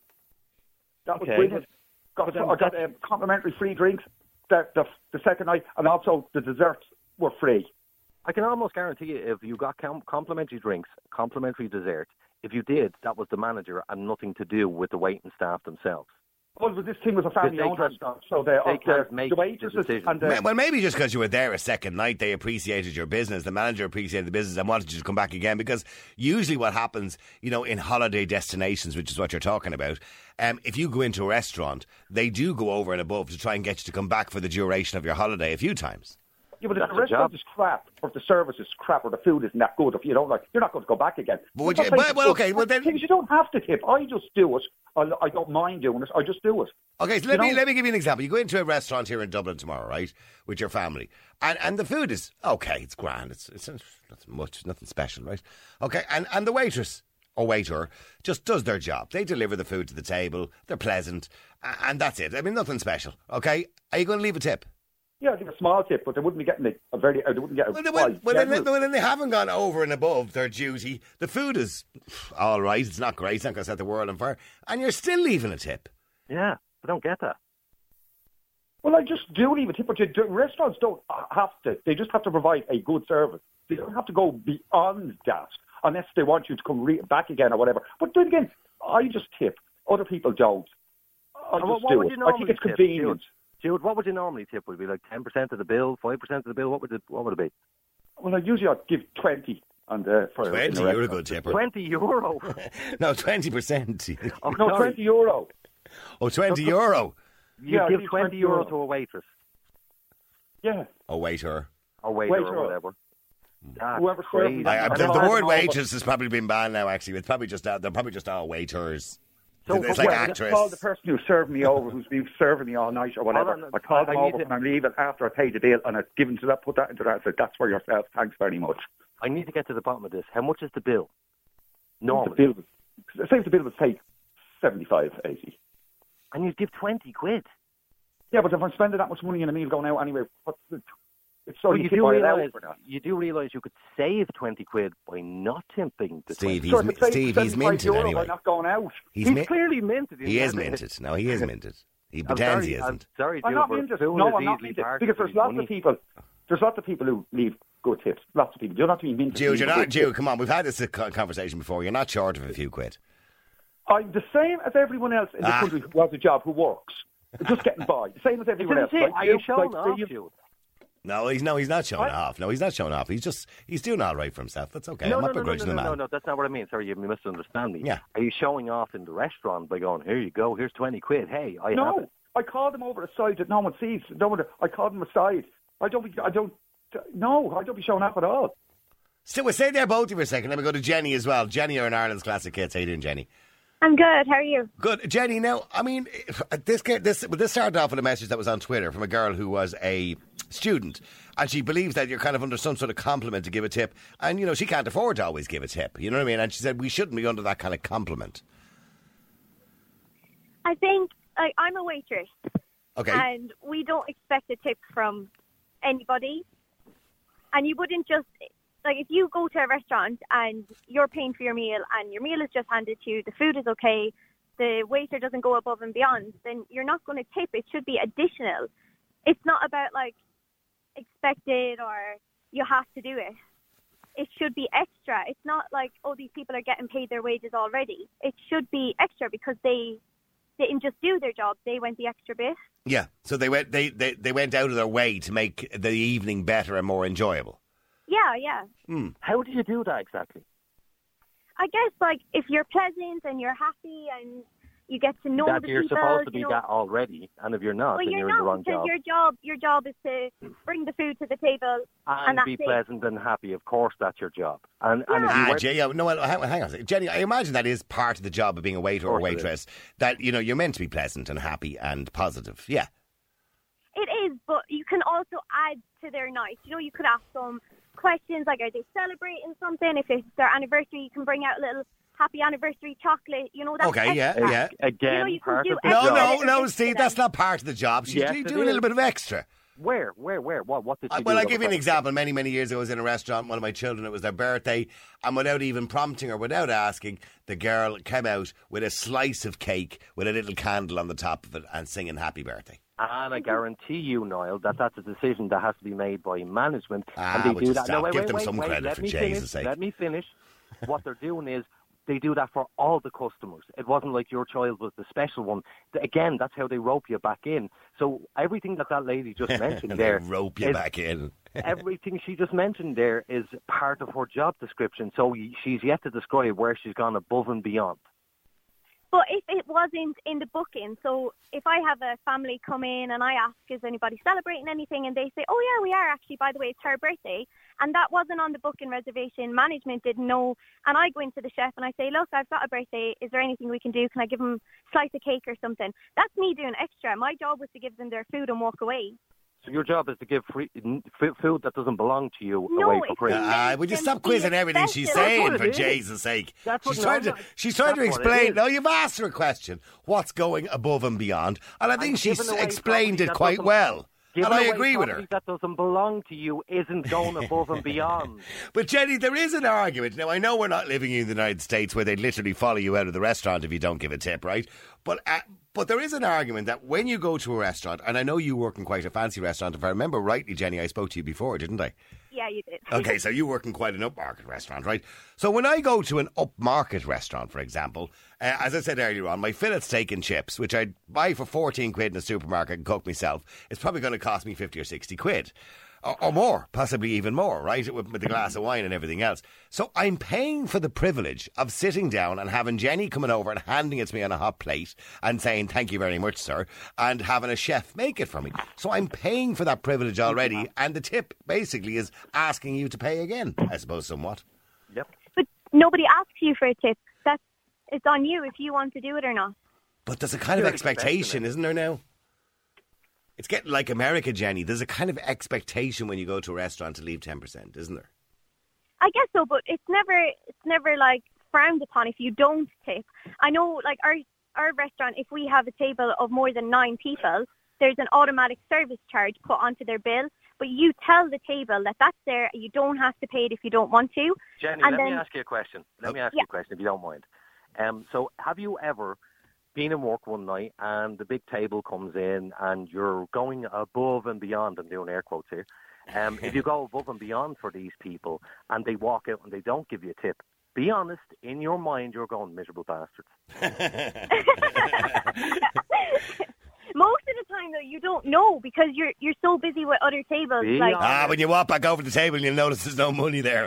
That was brilliant. I got complimentary free drinks the second night, and also the desserts were free. I can almost guarantee you, if you got complimentary drinks, complimentary dessert, if you did, that was the manager and nothing to do with the waiting staff themselves. Well, this thing was a family-owned restaurant, so they can't make the waitresses the decision. and Well, maybe just because you were there a second night, they appreciated your business. The manager appreciated the business and wanted you to come back again. Because usually, what happens, in holiday destinations, which is what you're talking about, if you go into a restaurant, they do go over and above to try and get you to come back for the duration of your holiday a few times. Yeah, but if the restaurant is crap, or if the service is crap, or the food isn't that good, if you don't like, you're not going to go back again. But then things you don't have to tip. I just do it. I don't mind doing it. I just do it. Okay, so let me give you an example. You go into a restaurant here in Dublin tomorrow, right, with your family, and the food is okay. It's grand. It's nothing special, right? Okay, and the waitress or waiter just does their job. They deliver the food to the table. They're pleasant, and that's it. I mean, nothing special. Okay, are you going to leave a tip? Yeah, I give a small tip, but they wouldn't be getting they wouldn't get then they haven't gone over and above their duty. The food is all right. It's not great. It's not going to set the world on fire. And you're still leaving a tip. Yeah, I don't get that. Well, I just do leave a tip, but restaurants don't have to. They just have to provide a good service. They don't have to go beyond that unless they want you to come back again or whatever. But then again, I just tip. Other people don't. I just do it. I think it's convenient. Jude, what would you normally tip? Would it be like 10% of the bill, 5% of the bill? What would it be? Well, I'd give 20 on the for 20. You're a good tipper. €20. No, 20%. Oh, no, €20. Oh, €20. You give €20 to a waitress. Yeah. A waiter. Or or whatever. Whoever serves. The word waitress has probably been banned now. Actually, it's probably just they're probably just all waiters. So it's like actress. I call the person who served me over, who's been serving me all night or whatever. I call them over when I'm leaving after I paid the bill, and I've given to that, put that into that. I said, "That's for yourself. Thanks very much." I need to get to the bottom of this. How much is the bill? Normally, say if the bill would take 75, 80, and you'd give £20. Yeah, but if I'm spending that much money in a meal going out anyway, it's so you do realise you could save £20 by not tipping the Steve. He's minted anyway. By not going out. He's clearly minted. He is minted. No, he is minted. He pretends he isn't. I'm not minted. No, I'm not minted because there's lots of people. There's lots of people who leave good tips. Lots of people. You don't have to be minted. Jude, come on. We've had this conversation before. You're not short of a few quid. I'm the same as everyone else in the country who has a job who works. Just getting by. The same as everyone else. Are you showing off, Jude? No, he's not showing off. No, he's not showing off. He's doing all right for himself. That's okay. I'm not begrudging the man. No, that's not what I mean. Sorry, you misunderstand me. Yeah. Are you showing off in the restaurant by going, "Here you go, here's £20. Hey, I have it." I call them over aside that no one sees. I call them aside. I don't be showing off at all. So we'll stay there both of you for a second. Let me go to Jenny as well. Jenny, you're in Ireland's Classic Hits. How you doing, Jenny? I'm good. How are you? Good. Jenny, now, I mean, this started off with a message that was on Twitter from a girl who was a student, and she believes that you're kind of under some sort of compliment to give a tip, and, she can't afford to always give a tip, you know what I mean? And she said we shouldn't be under that kind of compliment. I think, I'm a waitress. Okay. And we don't expect a tip from anybody, and you wouldn't just... if you go to a restaurant and you're paying for your meal and your meal is just handed to you, the food is okay, the waiter doesn't go above and beyond, then you're not going to tip. It should be additional. It's not about, expected or you have to do it. It should be extra. It's not like, these people are getting paid their wages already. It should be extra because they didn't just do their job. They went the extra bit. Yeah, so they went out of their way to make the evening better and more enjoyable. Yeah. How do you do that exactly? I guess, if you're pleasant and you're happy and you get to know the people... You're supposed to be that already, and if you're not, then you're in the wrong job. Your job is to bring the food to the table and be pleasant and happy. Of course, that's your job. And hang on a second. Jenny, I imagine that is part of the job of being a waiter or waitress, that, you're meant to be pleasant and happy and positive. Yeah. It is, but you can also add to their night. You could ask them questions like, are they celebrating something? If it's their anniversary, you can bring out a little happy anniversary chocolate. That's okay. Yeah. Again, part of the job. No, Steve, that's not part of the job. You do a little bit of extra. Where? What did you do? Well, I'll give you an example. Many, many years ago, I was in a restaurant, one of my children, it was their birthday, and without even prompting or without asking, the girl came out with a slice of cake with a little candle on the top of it and singing happy birthday. And I guarantee you, Niall, that's a decision that has to be made by management. And they do that. Give them some credit, for Jesus' sake. Let me finish. What they're doing is, they do that for all the customers. It wasn't like your child was the special one. Again, that's how they rope you back in. So everything that lady just mentioned there... They rope you back in. Everything she just mentioned there is part of her job description. So she's yet to describe where she's gone above and beyond. But if it wasn't in the booking, so if I have a family come in and I ask, is anybody celebrating anything? And they say, oh yeah, we are actually, by the way, it's her birthday. And that wasn't on the booking reservation. Management didn't know. And I go into the chef and I say, look, I've got a birthday. Is there anything we can do? Can I give them a slice of cake or something? That's me doing extra. My job was to give them their food and walk away. So your job is to give free food that doesn't belong to you away for free. Would you stop quizzing everything she's saying, for Jesus' sake? She's trying to explain. No, you've asked her a question. What's going above and beyond? And I think she's explained it quite well. And I agree with her. That doesn't belong to you isn't going above and beyond. But Jenny, there is an argument. Now, I know we're not living in the United States where they literally follow you out of the restaurant if you don't give a tip, right? But there is an argument that when you go to a restaurant, and I know you work in quite a fancy restaurant, if I remember rightly, Jenny, I spoke to you before, didn't I? Yeah, you did. Okay, so you work in quite an upmarket restaurant, right? So when I go to an upmarket restaurant, for example, as I said earlier on, my fillet steak and chips, which I buy for 14 quid in a supermarket and cook myself, it's probably going to cost me 50 or 60 quid. Or more, possibly even more, right, with the glass of wine and everything else. So I'm paying for the privilege of sitting down and having Jenny coming over and handing it to me on a hot plate and saying, thank you very much, sir, and having a chef make it for me. So I'm paying for that privilege already, and the tip basically is asking you to pay again, I suppose, somewhat. Yep. But nobody asks you for a tip. It's on you if you want to do it or not. But there's a kind of expectation, isn't there now? It's getting like America, Jenny. There's a kind of expectation when you go to a restaurant to leave 10%, isn't there? I guess so, but it's never like frowned upon if you don't tip. I know, like our restaurant, if we have a table of more than 9 people, there's an automatic service charge put onto their bill. But you tell the table that that's there. You don't have to pay it if you don't want to. Jenny, let me ask you a question. Let me ask you a question, if you don't mind. So have you ever been in work one night and the big table comes in and you're going above and beyond, I'm doing air quotes here, if you go above and beyond for these people and they walk out and they don't give you a tip, be honest, in your mind you're going, miserable bastards. Most of the time, though, you don't know because you're so busy with other tables. When you walk back over the table, you'll notice there's no money there.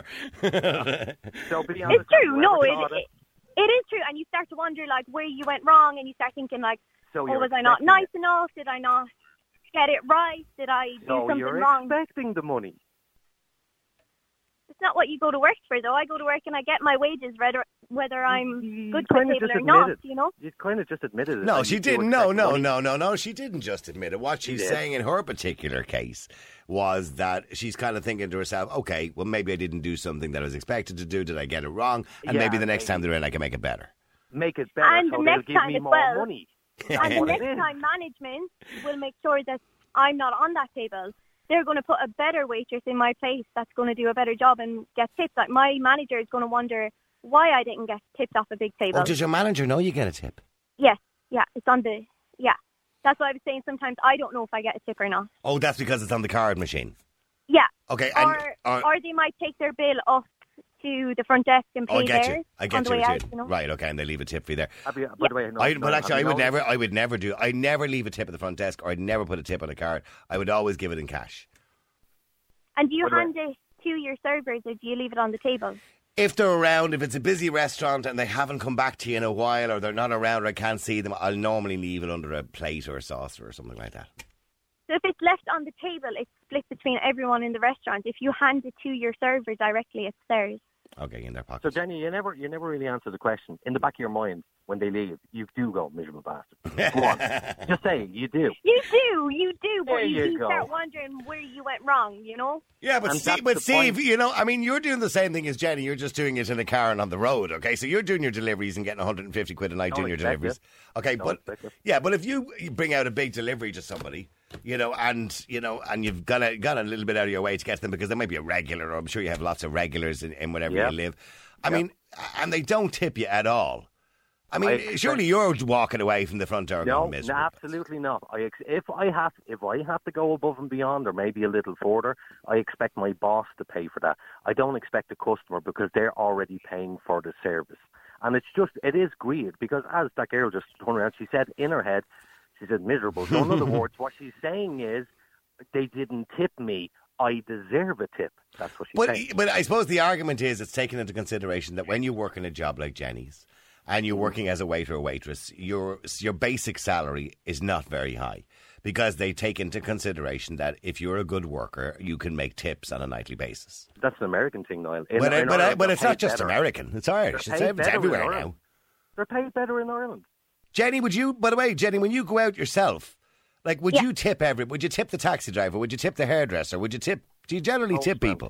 So be honest. It's true. No, it is true, and you start to wonder, like, where you went wrong, and you start thinking, like, was I not nice enough? Did I not get it right? Did I do something wrong? You're expecting the money. It's not what you go to work for, though. I go to work and I get my wages, whether I'm good for the table or not, you know? You kind of just admitted it. No, she didn't. No, she didn't just admit it. What she's saying in her particular case was that she's kind of thinking to herself, okay, well, maybe I didn't do something that I was expected to do. Did I get it wrong? And maybe the next time they're in, I can make it better. Make it better, and so the they'll next give time me as more well. money. And the next time management will make sure that I'm not on that table. They're going to put a better waitress in my place that's going to do a better job and get tips. Like, my manager is going to wonder why I didn't get tipped off a big table. Oh, does your manager know you get a tip? Yes. Yeah, it's on the... Yeah. That's why I was saying sometimes I don't know if I get a tip or not. Oh, that's because it's on the card machine? Yeah. Okay. Or they might take their bill up to the front desk and pay theirs. I get you. Right, okay, and they leave a tip for you there. By the way, I'd never leave a tip at the front desk, or I'd never put a tip on a card. I would always give it in cash. And do you hand it to your servers, or do you leave it on the table? If they're around, if it's a busy restaurant and they haven't come back to you in a while, or they're not around, or I can't see them, I'll normally leave it under a plate or a saucer or something like that. So if it's left on the table, it's split between everyone in the restaurant. If you hand it to your server directly, it's theirs. Okay, in their pocket. So Jenny, you never really answer the question. In the back of your mind, when they leave, you do go, miserable bastard. Go on. Just say it, you do. You do, but you go. start wondering where you went wrong, you know? Yeah, but Steve, you know, I mean, you're doing the same thing as Jenny. You're just doing it in a car and on the road, okay? So you're doing your deliveries and getting 150 quid a night doing your deliveries. Okay, but if you bring out a big delivery to somebody, and you've gone a little bit out of your way to get them because they might be a regular, or I'm sure you have lots of regulars in whatever you live. I mean, and they don't tip you at all. I mean, surely you're walking away from the front door going miserable. No, absolutely not. If I have to go above and beyond, or maybe a little further, I expect my boss to pay for that. I don't expect the customer, because they're already paying for the service. And it is greed, because as that girl just turned around, she said in her head, she said miserable. So in other words, what she's saying is, they didn't tip me, I deserve a tip. That's what she's saying. But I suppose the argument is it's taken into consideration that when you work in a job like Jenny's and you're working as a waiter or waitress, your basic salary is not very high, because they take into consideration that if you're a good worker, you can make tips on a nightly basis. That's an American thing, Niall. But it's not just American. It's Irish. It's everywhere now. They're paid better in Ireland. Jenny, by the way, when you go out yourself, like, would you tip would you tip the taxi driver? Would you tip the hairdresser? Do you generally tip people?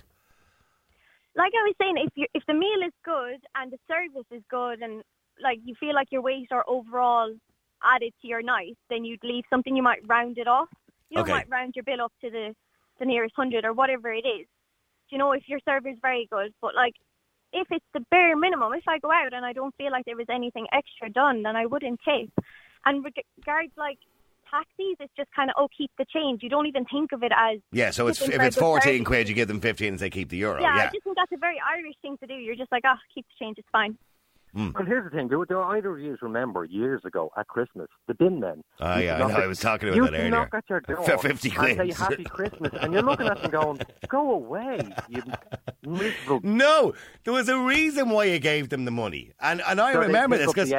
Like I was saying, if the meal is good and the service is good and, like, you feel like your waiter overall added to your night, then you'd leave something, you might round it off. You might round your bill up to the nearest 100 or whatever it is. You know, if your service is very good. But, like, if it's the bare minimum, if I go out and I don't feel like there was anything extra done, then I wouldn't tip. And regards, like, taxis, it's just kind of, keep the change. You don't even think of it as... Yeah, so if it's 14 quid, you give them 15 and say keep the euro. Yeah, I just think that's a very Irish thing to do. You're just like, keep the change, it's fine. Well, here's the thing. Do either of you remember years ago at Christmas, the bin men? Oh, yeah, I know. I was talking about that earlier. You knock at your door for 50 quid. And say Happy Christmas, and you're looking at them going, go away, you miserable... No, there was a reason why you gave them the money. And I remember this, because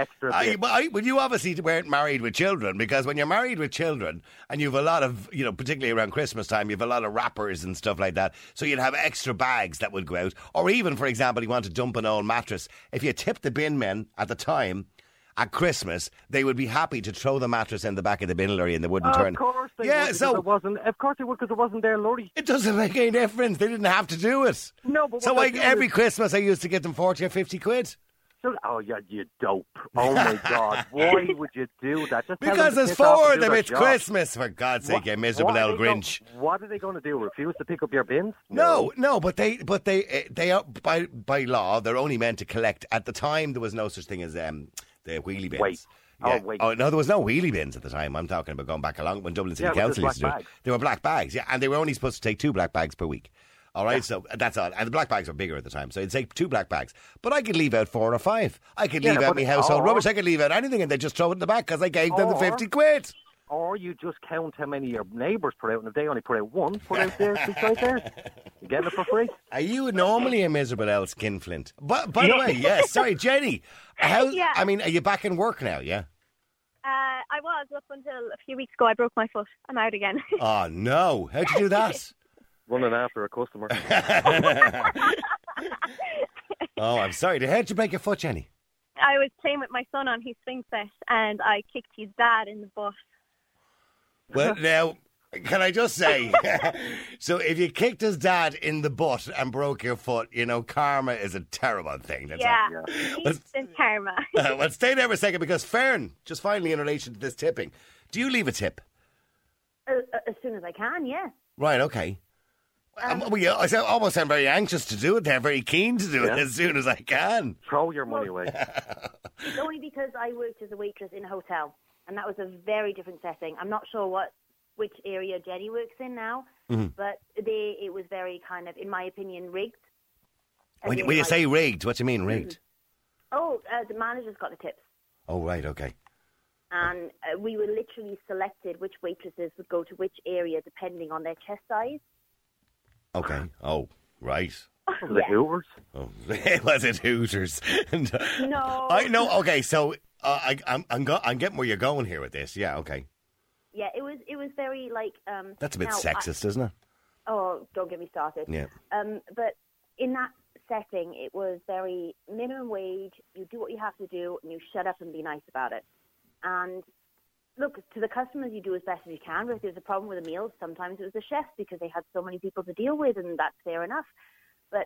you obviously weren't married with children, because when you're married with children, and you've a lot of, particularly around Christmas time, you've a lot of wrappers and stuff like that, so you'd have extra bags that would go out. Or even, for example, you want to dump an old mattress. If you tipped the bin men at the time at Christmas, they would be happy to throw the mattress in the back of the bin lorry and they wouldn't turn. Of course they would, of course they would, because it wasn't their lorry. It doesn't make any difference. They didn't have to do it. No, but every Christmas I used to get them 40 or 50 quid. Oh, yeah, you dope. Oh, my God. Why would you do that? Just because there's four of them. It's Christmas, for God's sake, you miserable old Grinch. What are they going to do? Refuse to pick up your bins? No, but they are, by law, they're only meant to collect. At the time, there was no such thing as the wheelie bins. Wait. Yeah. Oh, wait. Oh, no, there was no wheelie bins at the time. I'm talking about going back along when Dublin City Council used to do it. They were black bags, and they were only supposed to take 2 black bags per week. All right, so that's all. And the black bags were bigger at the time, so you'd take 2 black bags. But I could leave out 4 or 5. I could leave out my household rubbish. I could leave out anything, and they just throw it in the back because I gave them the 50 quid. Or you just count how many your neighbours put out, and if they only put out 1, put out there beside there. You're getting it for free. Are you normally a miserable old skinflint? By the way, yes. Sorry, Jenny. I mean, are you back in work now? Yeah. I was up until a few weeks ago. I broke my foot. I'm out again. Oh no! How'd you do that? Running after a customer. Oh, I'm sorry. How'd you break your foot, Jenny? I was playing with my son on his swing set, and I kicked his dad in the butt. Well, now, can I just say, so if you kicked his dad in the butt and broke your foot, karma is a terrible thing. That's instant karma. Well, stay there for a second, because Fern, just finally in relation to this tipping, do you leave a tip? As soon as I can, yeah. Right, okay. I almost sound very anxious to do it there, very keen to do it as soon as I can. Throw your money away. It's only because I worked as a waitress in a hotel, and that was a very different setting. I'm not sure which area Jenny works in now, but it was very kind of, in my opinion, rigged. When you say rigged, what do you mean rigged? The managers got the tips. Oh, right, okay. And we were literally selected which waitresses would go to which area depending on their chest size. Okay. Oh, right. Was it Hooters? Oh, was it Hooters? No. I know. Okay, so I'm getting where you're going here with this. Yeah. Okay. Yeah, it was very like. That's a bit sexist, isn't it? Oh, don't get me started. Yeah. But in that setting, it was very minimum wage. You do what you have to do, and you shut up and be nice about it. And look, to the customers, you do as best as you can. But if there's a problem with a meal, sometimes it was the chefs because they had so many people to deal with, and that's fair enough. But,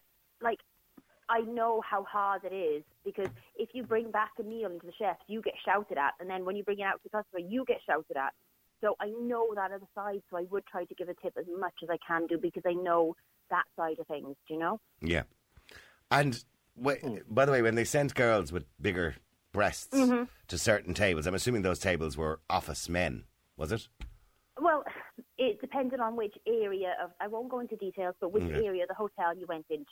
I know how hard it is, because if you bring back a meal into the chefs, you get shouted at, and then when you bring it out to the customer, you get shouted at. So I know that other side, so I would try to give a tip as much as I can do, because I know that side of things, do you know? Yeah. And, by the way, when they sent girls with bigger breasts to certain tables, I'm assuming those tables were office men, was it? Well, it depended on which area I won't go into details, but which area of the hotel you went into.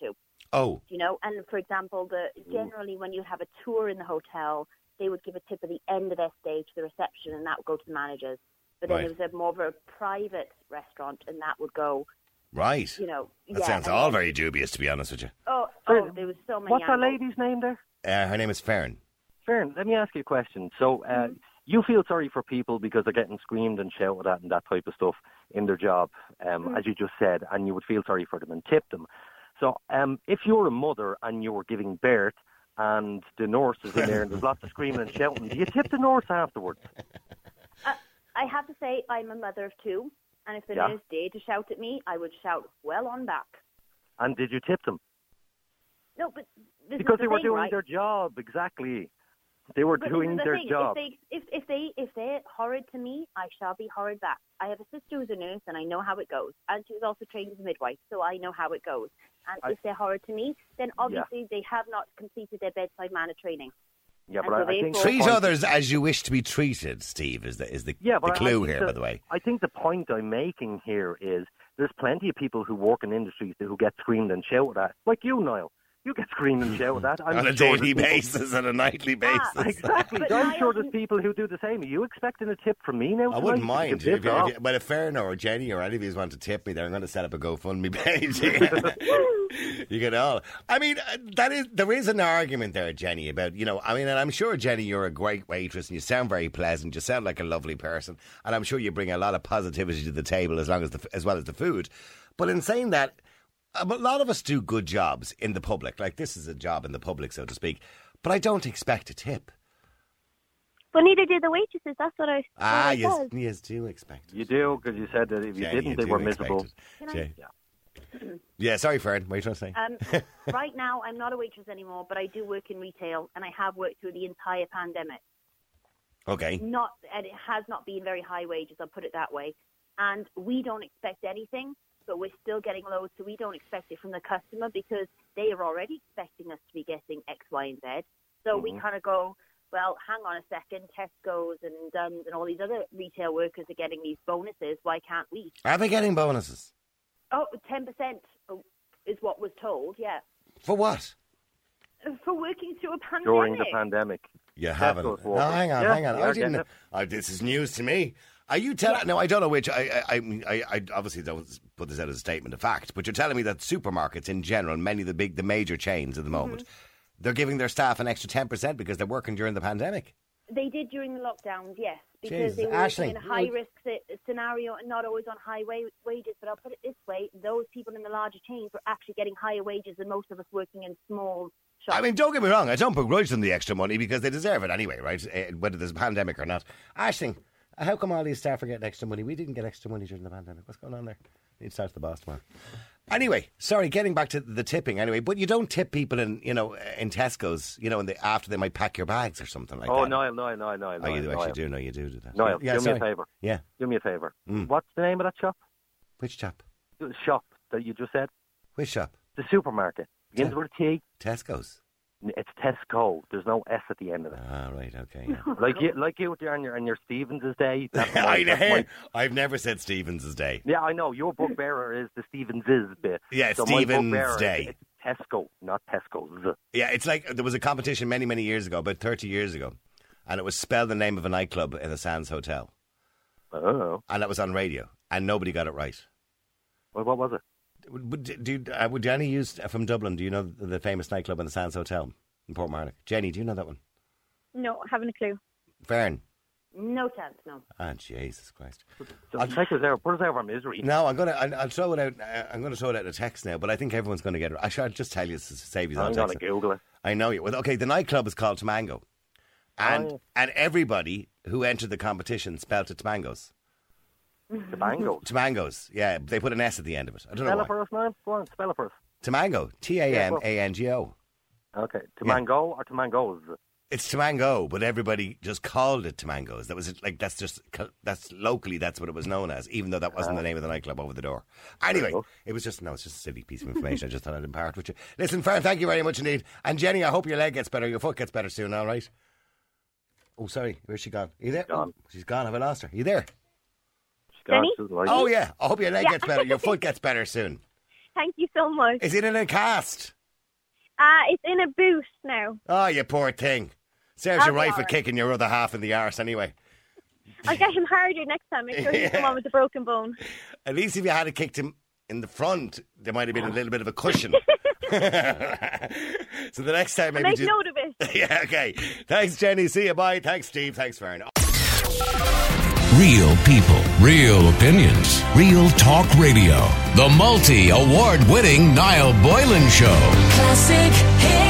Oh. You know, and for example, generally when you have a tour in the hotel, they would give a tip at the end of their stay to the reception, and that would go to the managers. But then it was more of a private restaurant, and that would go. Right. You know, that sounds all very dubious, to be honest with you. Oh, there was so many. What's that angles. lady's name there? Her name is Fern. Fern, let me ask you a question. So, you feel sorry for people because they're getting screamed and shouted at and that type of stuff in their job, as you just said, and you would feel sorry for them and tip them. So, if you're a mother and you're giving birth and the nurse is in there and there's lots of screaming and shouting, do you tip the nurse afterwards? I have to say I'm a mother of two, and if the nurse dared to shout at me, I would shout well on back. And did you tip them? No, but because they were thing, doing right? their job, exactly. They were doing their job. If they're horrid to me, I shall be horrid back. I have a sister who's a nurse, and I know how it goes. And she was also trained as a midwife, so I know how it goes. And if they're horrid to me, then obviously they have not completed their bedside manner training. Yeah, but I think treat others as you wish to be treated, Steve, is the clue here, by the way. I think the point I'm making here is there's plenty of people who work in industries who get screamed and shouted at, like you, Niall. You get screamed and shouted at. On a daily basis, on a nightly basis. Exactly. I'm sure there's people who do the same. Are you expecting a tip from me now? I wouldn't mind. If Fern or Jenny or any of you want to tip me, I'm going to set up a GoFundMe page. You get all. I mean, there is an argument there, Jenny, about, and I'm sure, Jenny, you're a great waitress and you sound very pleasant. You sound like a lovely person. And I'm sure you bring a lot of positivity to the table as well as the food. But in saying that, a lot of us do good jobs in the public. Like, this is a job in the public, so to speak. But I don't expect a tip. But neither do the waitresses. That's what I yes, do expect it. You do, because you said that if you didn't, they were miserable. Yeah, sorry, Fern. What are you trying to say? Right now, I'm not a waitress anymore, but I do work in retail, and I have worked through the entire pandemic. Okay. And it has not been very high wages, I'll put it that way. And we don't expect anything. But we're still getting loads, so we don't expect it from the customer because they are already expecting us to be getting X, Y, and Z. So we kind of go, well, hang on a second, Tesco's and Dunnes and all these other retail workers are getting these bonuses. Why can't we? Are they getting bonuses? Oh, 10% is what was told, yeah. For what? For working through a pandemic. During the pandemic. You haven't. No, hang on. I didn't know. This is news to me. Are you telling? No, I don't know which. I obviously don't put this out as a statement of fact, but you're telling me that supermarkets in general, many of the major chains at the moment, they're giving their staff an extra 10% because they're working during the pandemic. They did during the lockdowns, yes, because they were working in a high risk scenario and not always on high wages. But I'll put it this way: those people in the larger chains were actually getting higher wages than most of us working in small shops. I mean, don't get me wrong. I don't begrudge them the extra money because they deserve it anyway, right? Whether there's a pandemic or not. Aisling, how come all these staff are getting extra money? We didn't get extra money during the pandemic. What's going on there? Need to start the boss tomorrow. Anyway, sorry, getting back to the tipping anyway, but you don't tip people in Tesco's, after they might pack your bags or something like that. Oh, no. Oh, you do actually do. No, you do that. No, do me a favour. Yeah. Do me a favour. What's the name of that shop? Which shop? The shop that you just said. Which shop? The supermarket. Begins with a T. Tesco's. It's Tesco. There's no S at the end of it. Ah, right, okay. Yeah. like you on your Stevens' Day. I've never said Stevens' Day. Yeah, I know. Your book bearer is the Stevens' bit. Yeah, so Stevens' Day. It's Tesco, not Tesco's. Yeah, it's like there was a competition many, many years ago, about 30 years ago, and it was spell the name of a nightclub in the Sands Hotel. Oh. And that was on radio, and nobody got it right. Well, what was it? Would Jenny use from Dublin? Do you know the famous nightclub in the Sands Hotel in Portmarnock? Jenny, do you know that one? No, haven't a clue. Fern? No chance, no. Ah, Jesus Christ! I'll take us out. Put us out of our misery. No, I'll throw it out. I'm going to throw it out in a text now, but I think everyone's going to get it. I should just tell you to save you. I'm going to Google it. I know you. Well, okay, the nightclub is called Tamango, and everybody who entered the competition spelt it Tamangos. Tamangos. Tamangos, yeah. They put an S at the end of it. I don't know why. Spell it for us, man. Go on, spell it for us. Tamango. Tamango. Okay. Tamango or Tamangos? It's Tamango, but everybody just called it Tamangos. That's locally, that's what it was known as, even though that wasn't the name of the nightclub over the door. Anyway, it's just a silly piece of information. I just thought I'd impart with you. Listen, Fern, thank you very much indeed. And Jenny, I hope your leg gets better, your foot gets better soon, all right? Oh, sorry, where's she gone? Are you there? Gone. Oh, she's gone, have I lost her? Are you there? Jenny? Oh, yeah. I hope your leg gets better. Your foot gets better soon. Thank you so much. Is it in a cast? It's in a boot now. Oh, you poor thing. Serves you I'll be right for alright. kicking your other half in the arse anyway. I'll get him harder next time. Make sure he's the one with the broken bone. At least if you had kicked him in the front, there might have been a little bit of a cushion. So the next time maybe Make note of it. Yeah, okay. Thanks, Jenny. See you. Bye. Thanks, Steve. Thanks, Vern. Real people, real opinions, real talk radio. The multi-award winning Niall Boylan Show. Classic hits.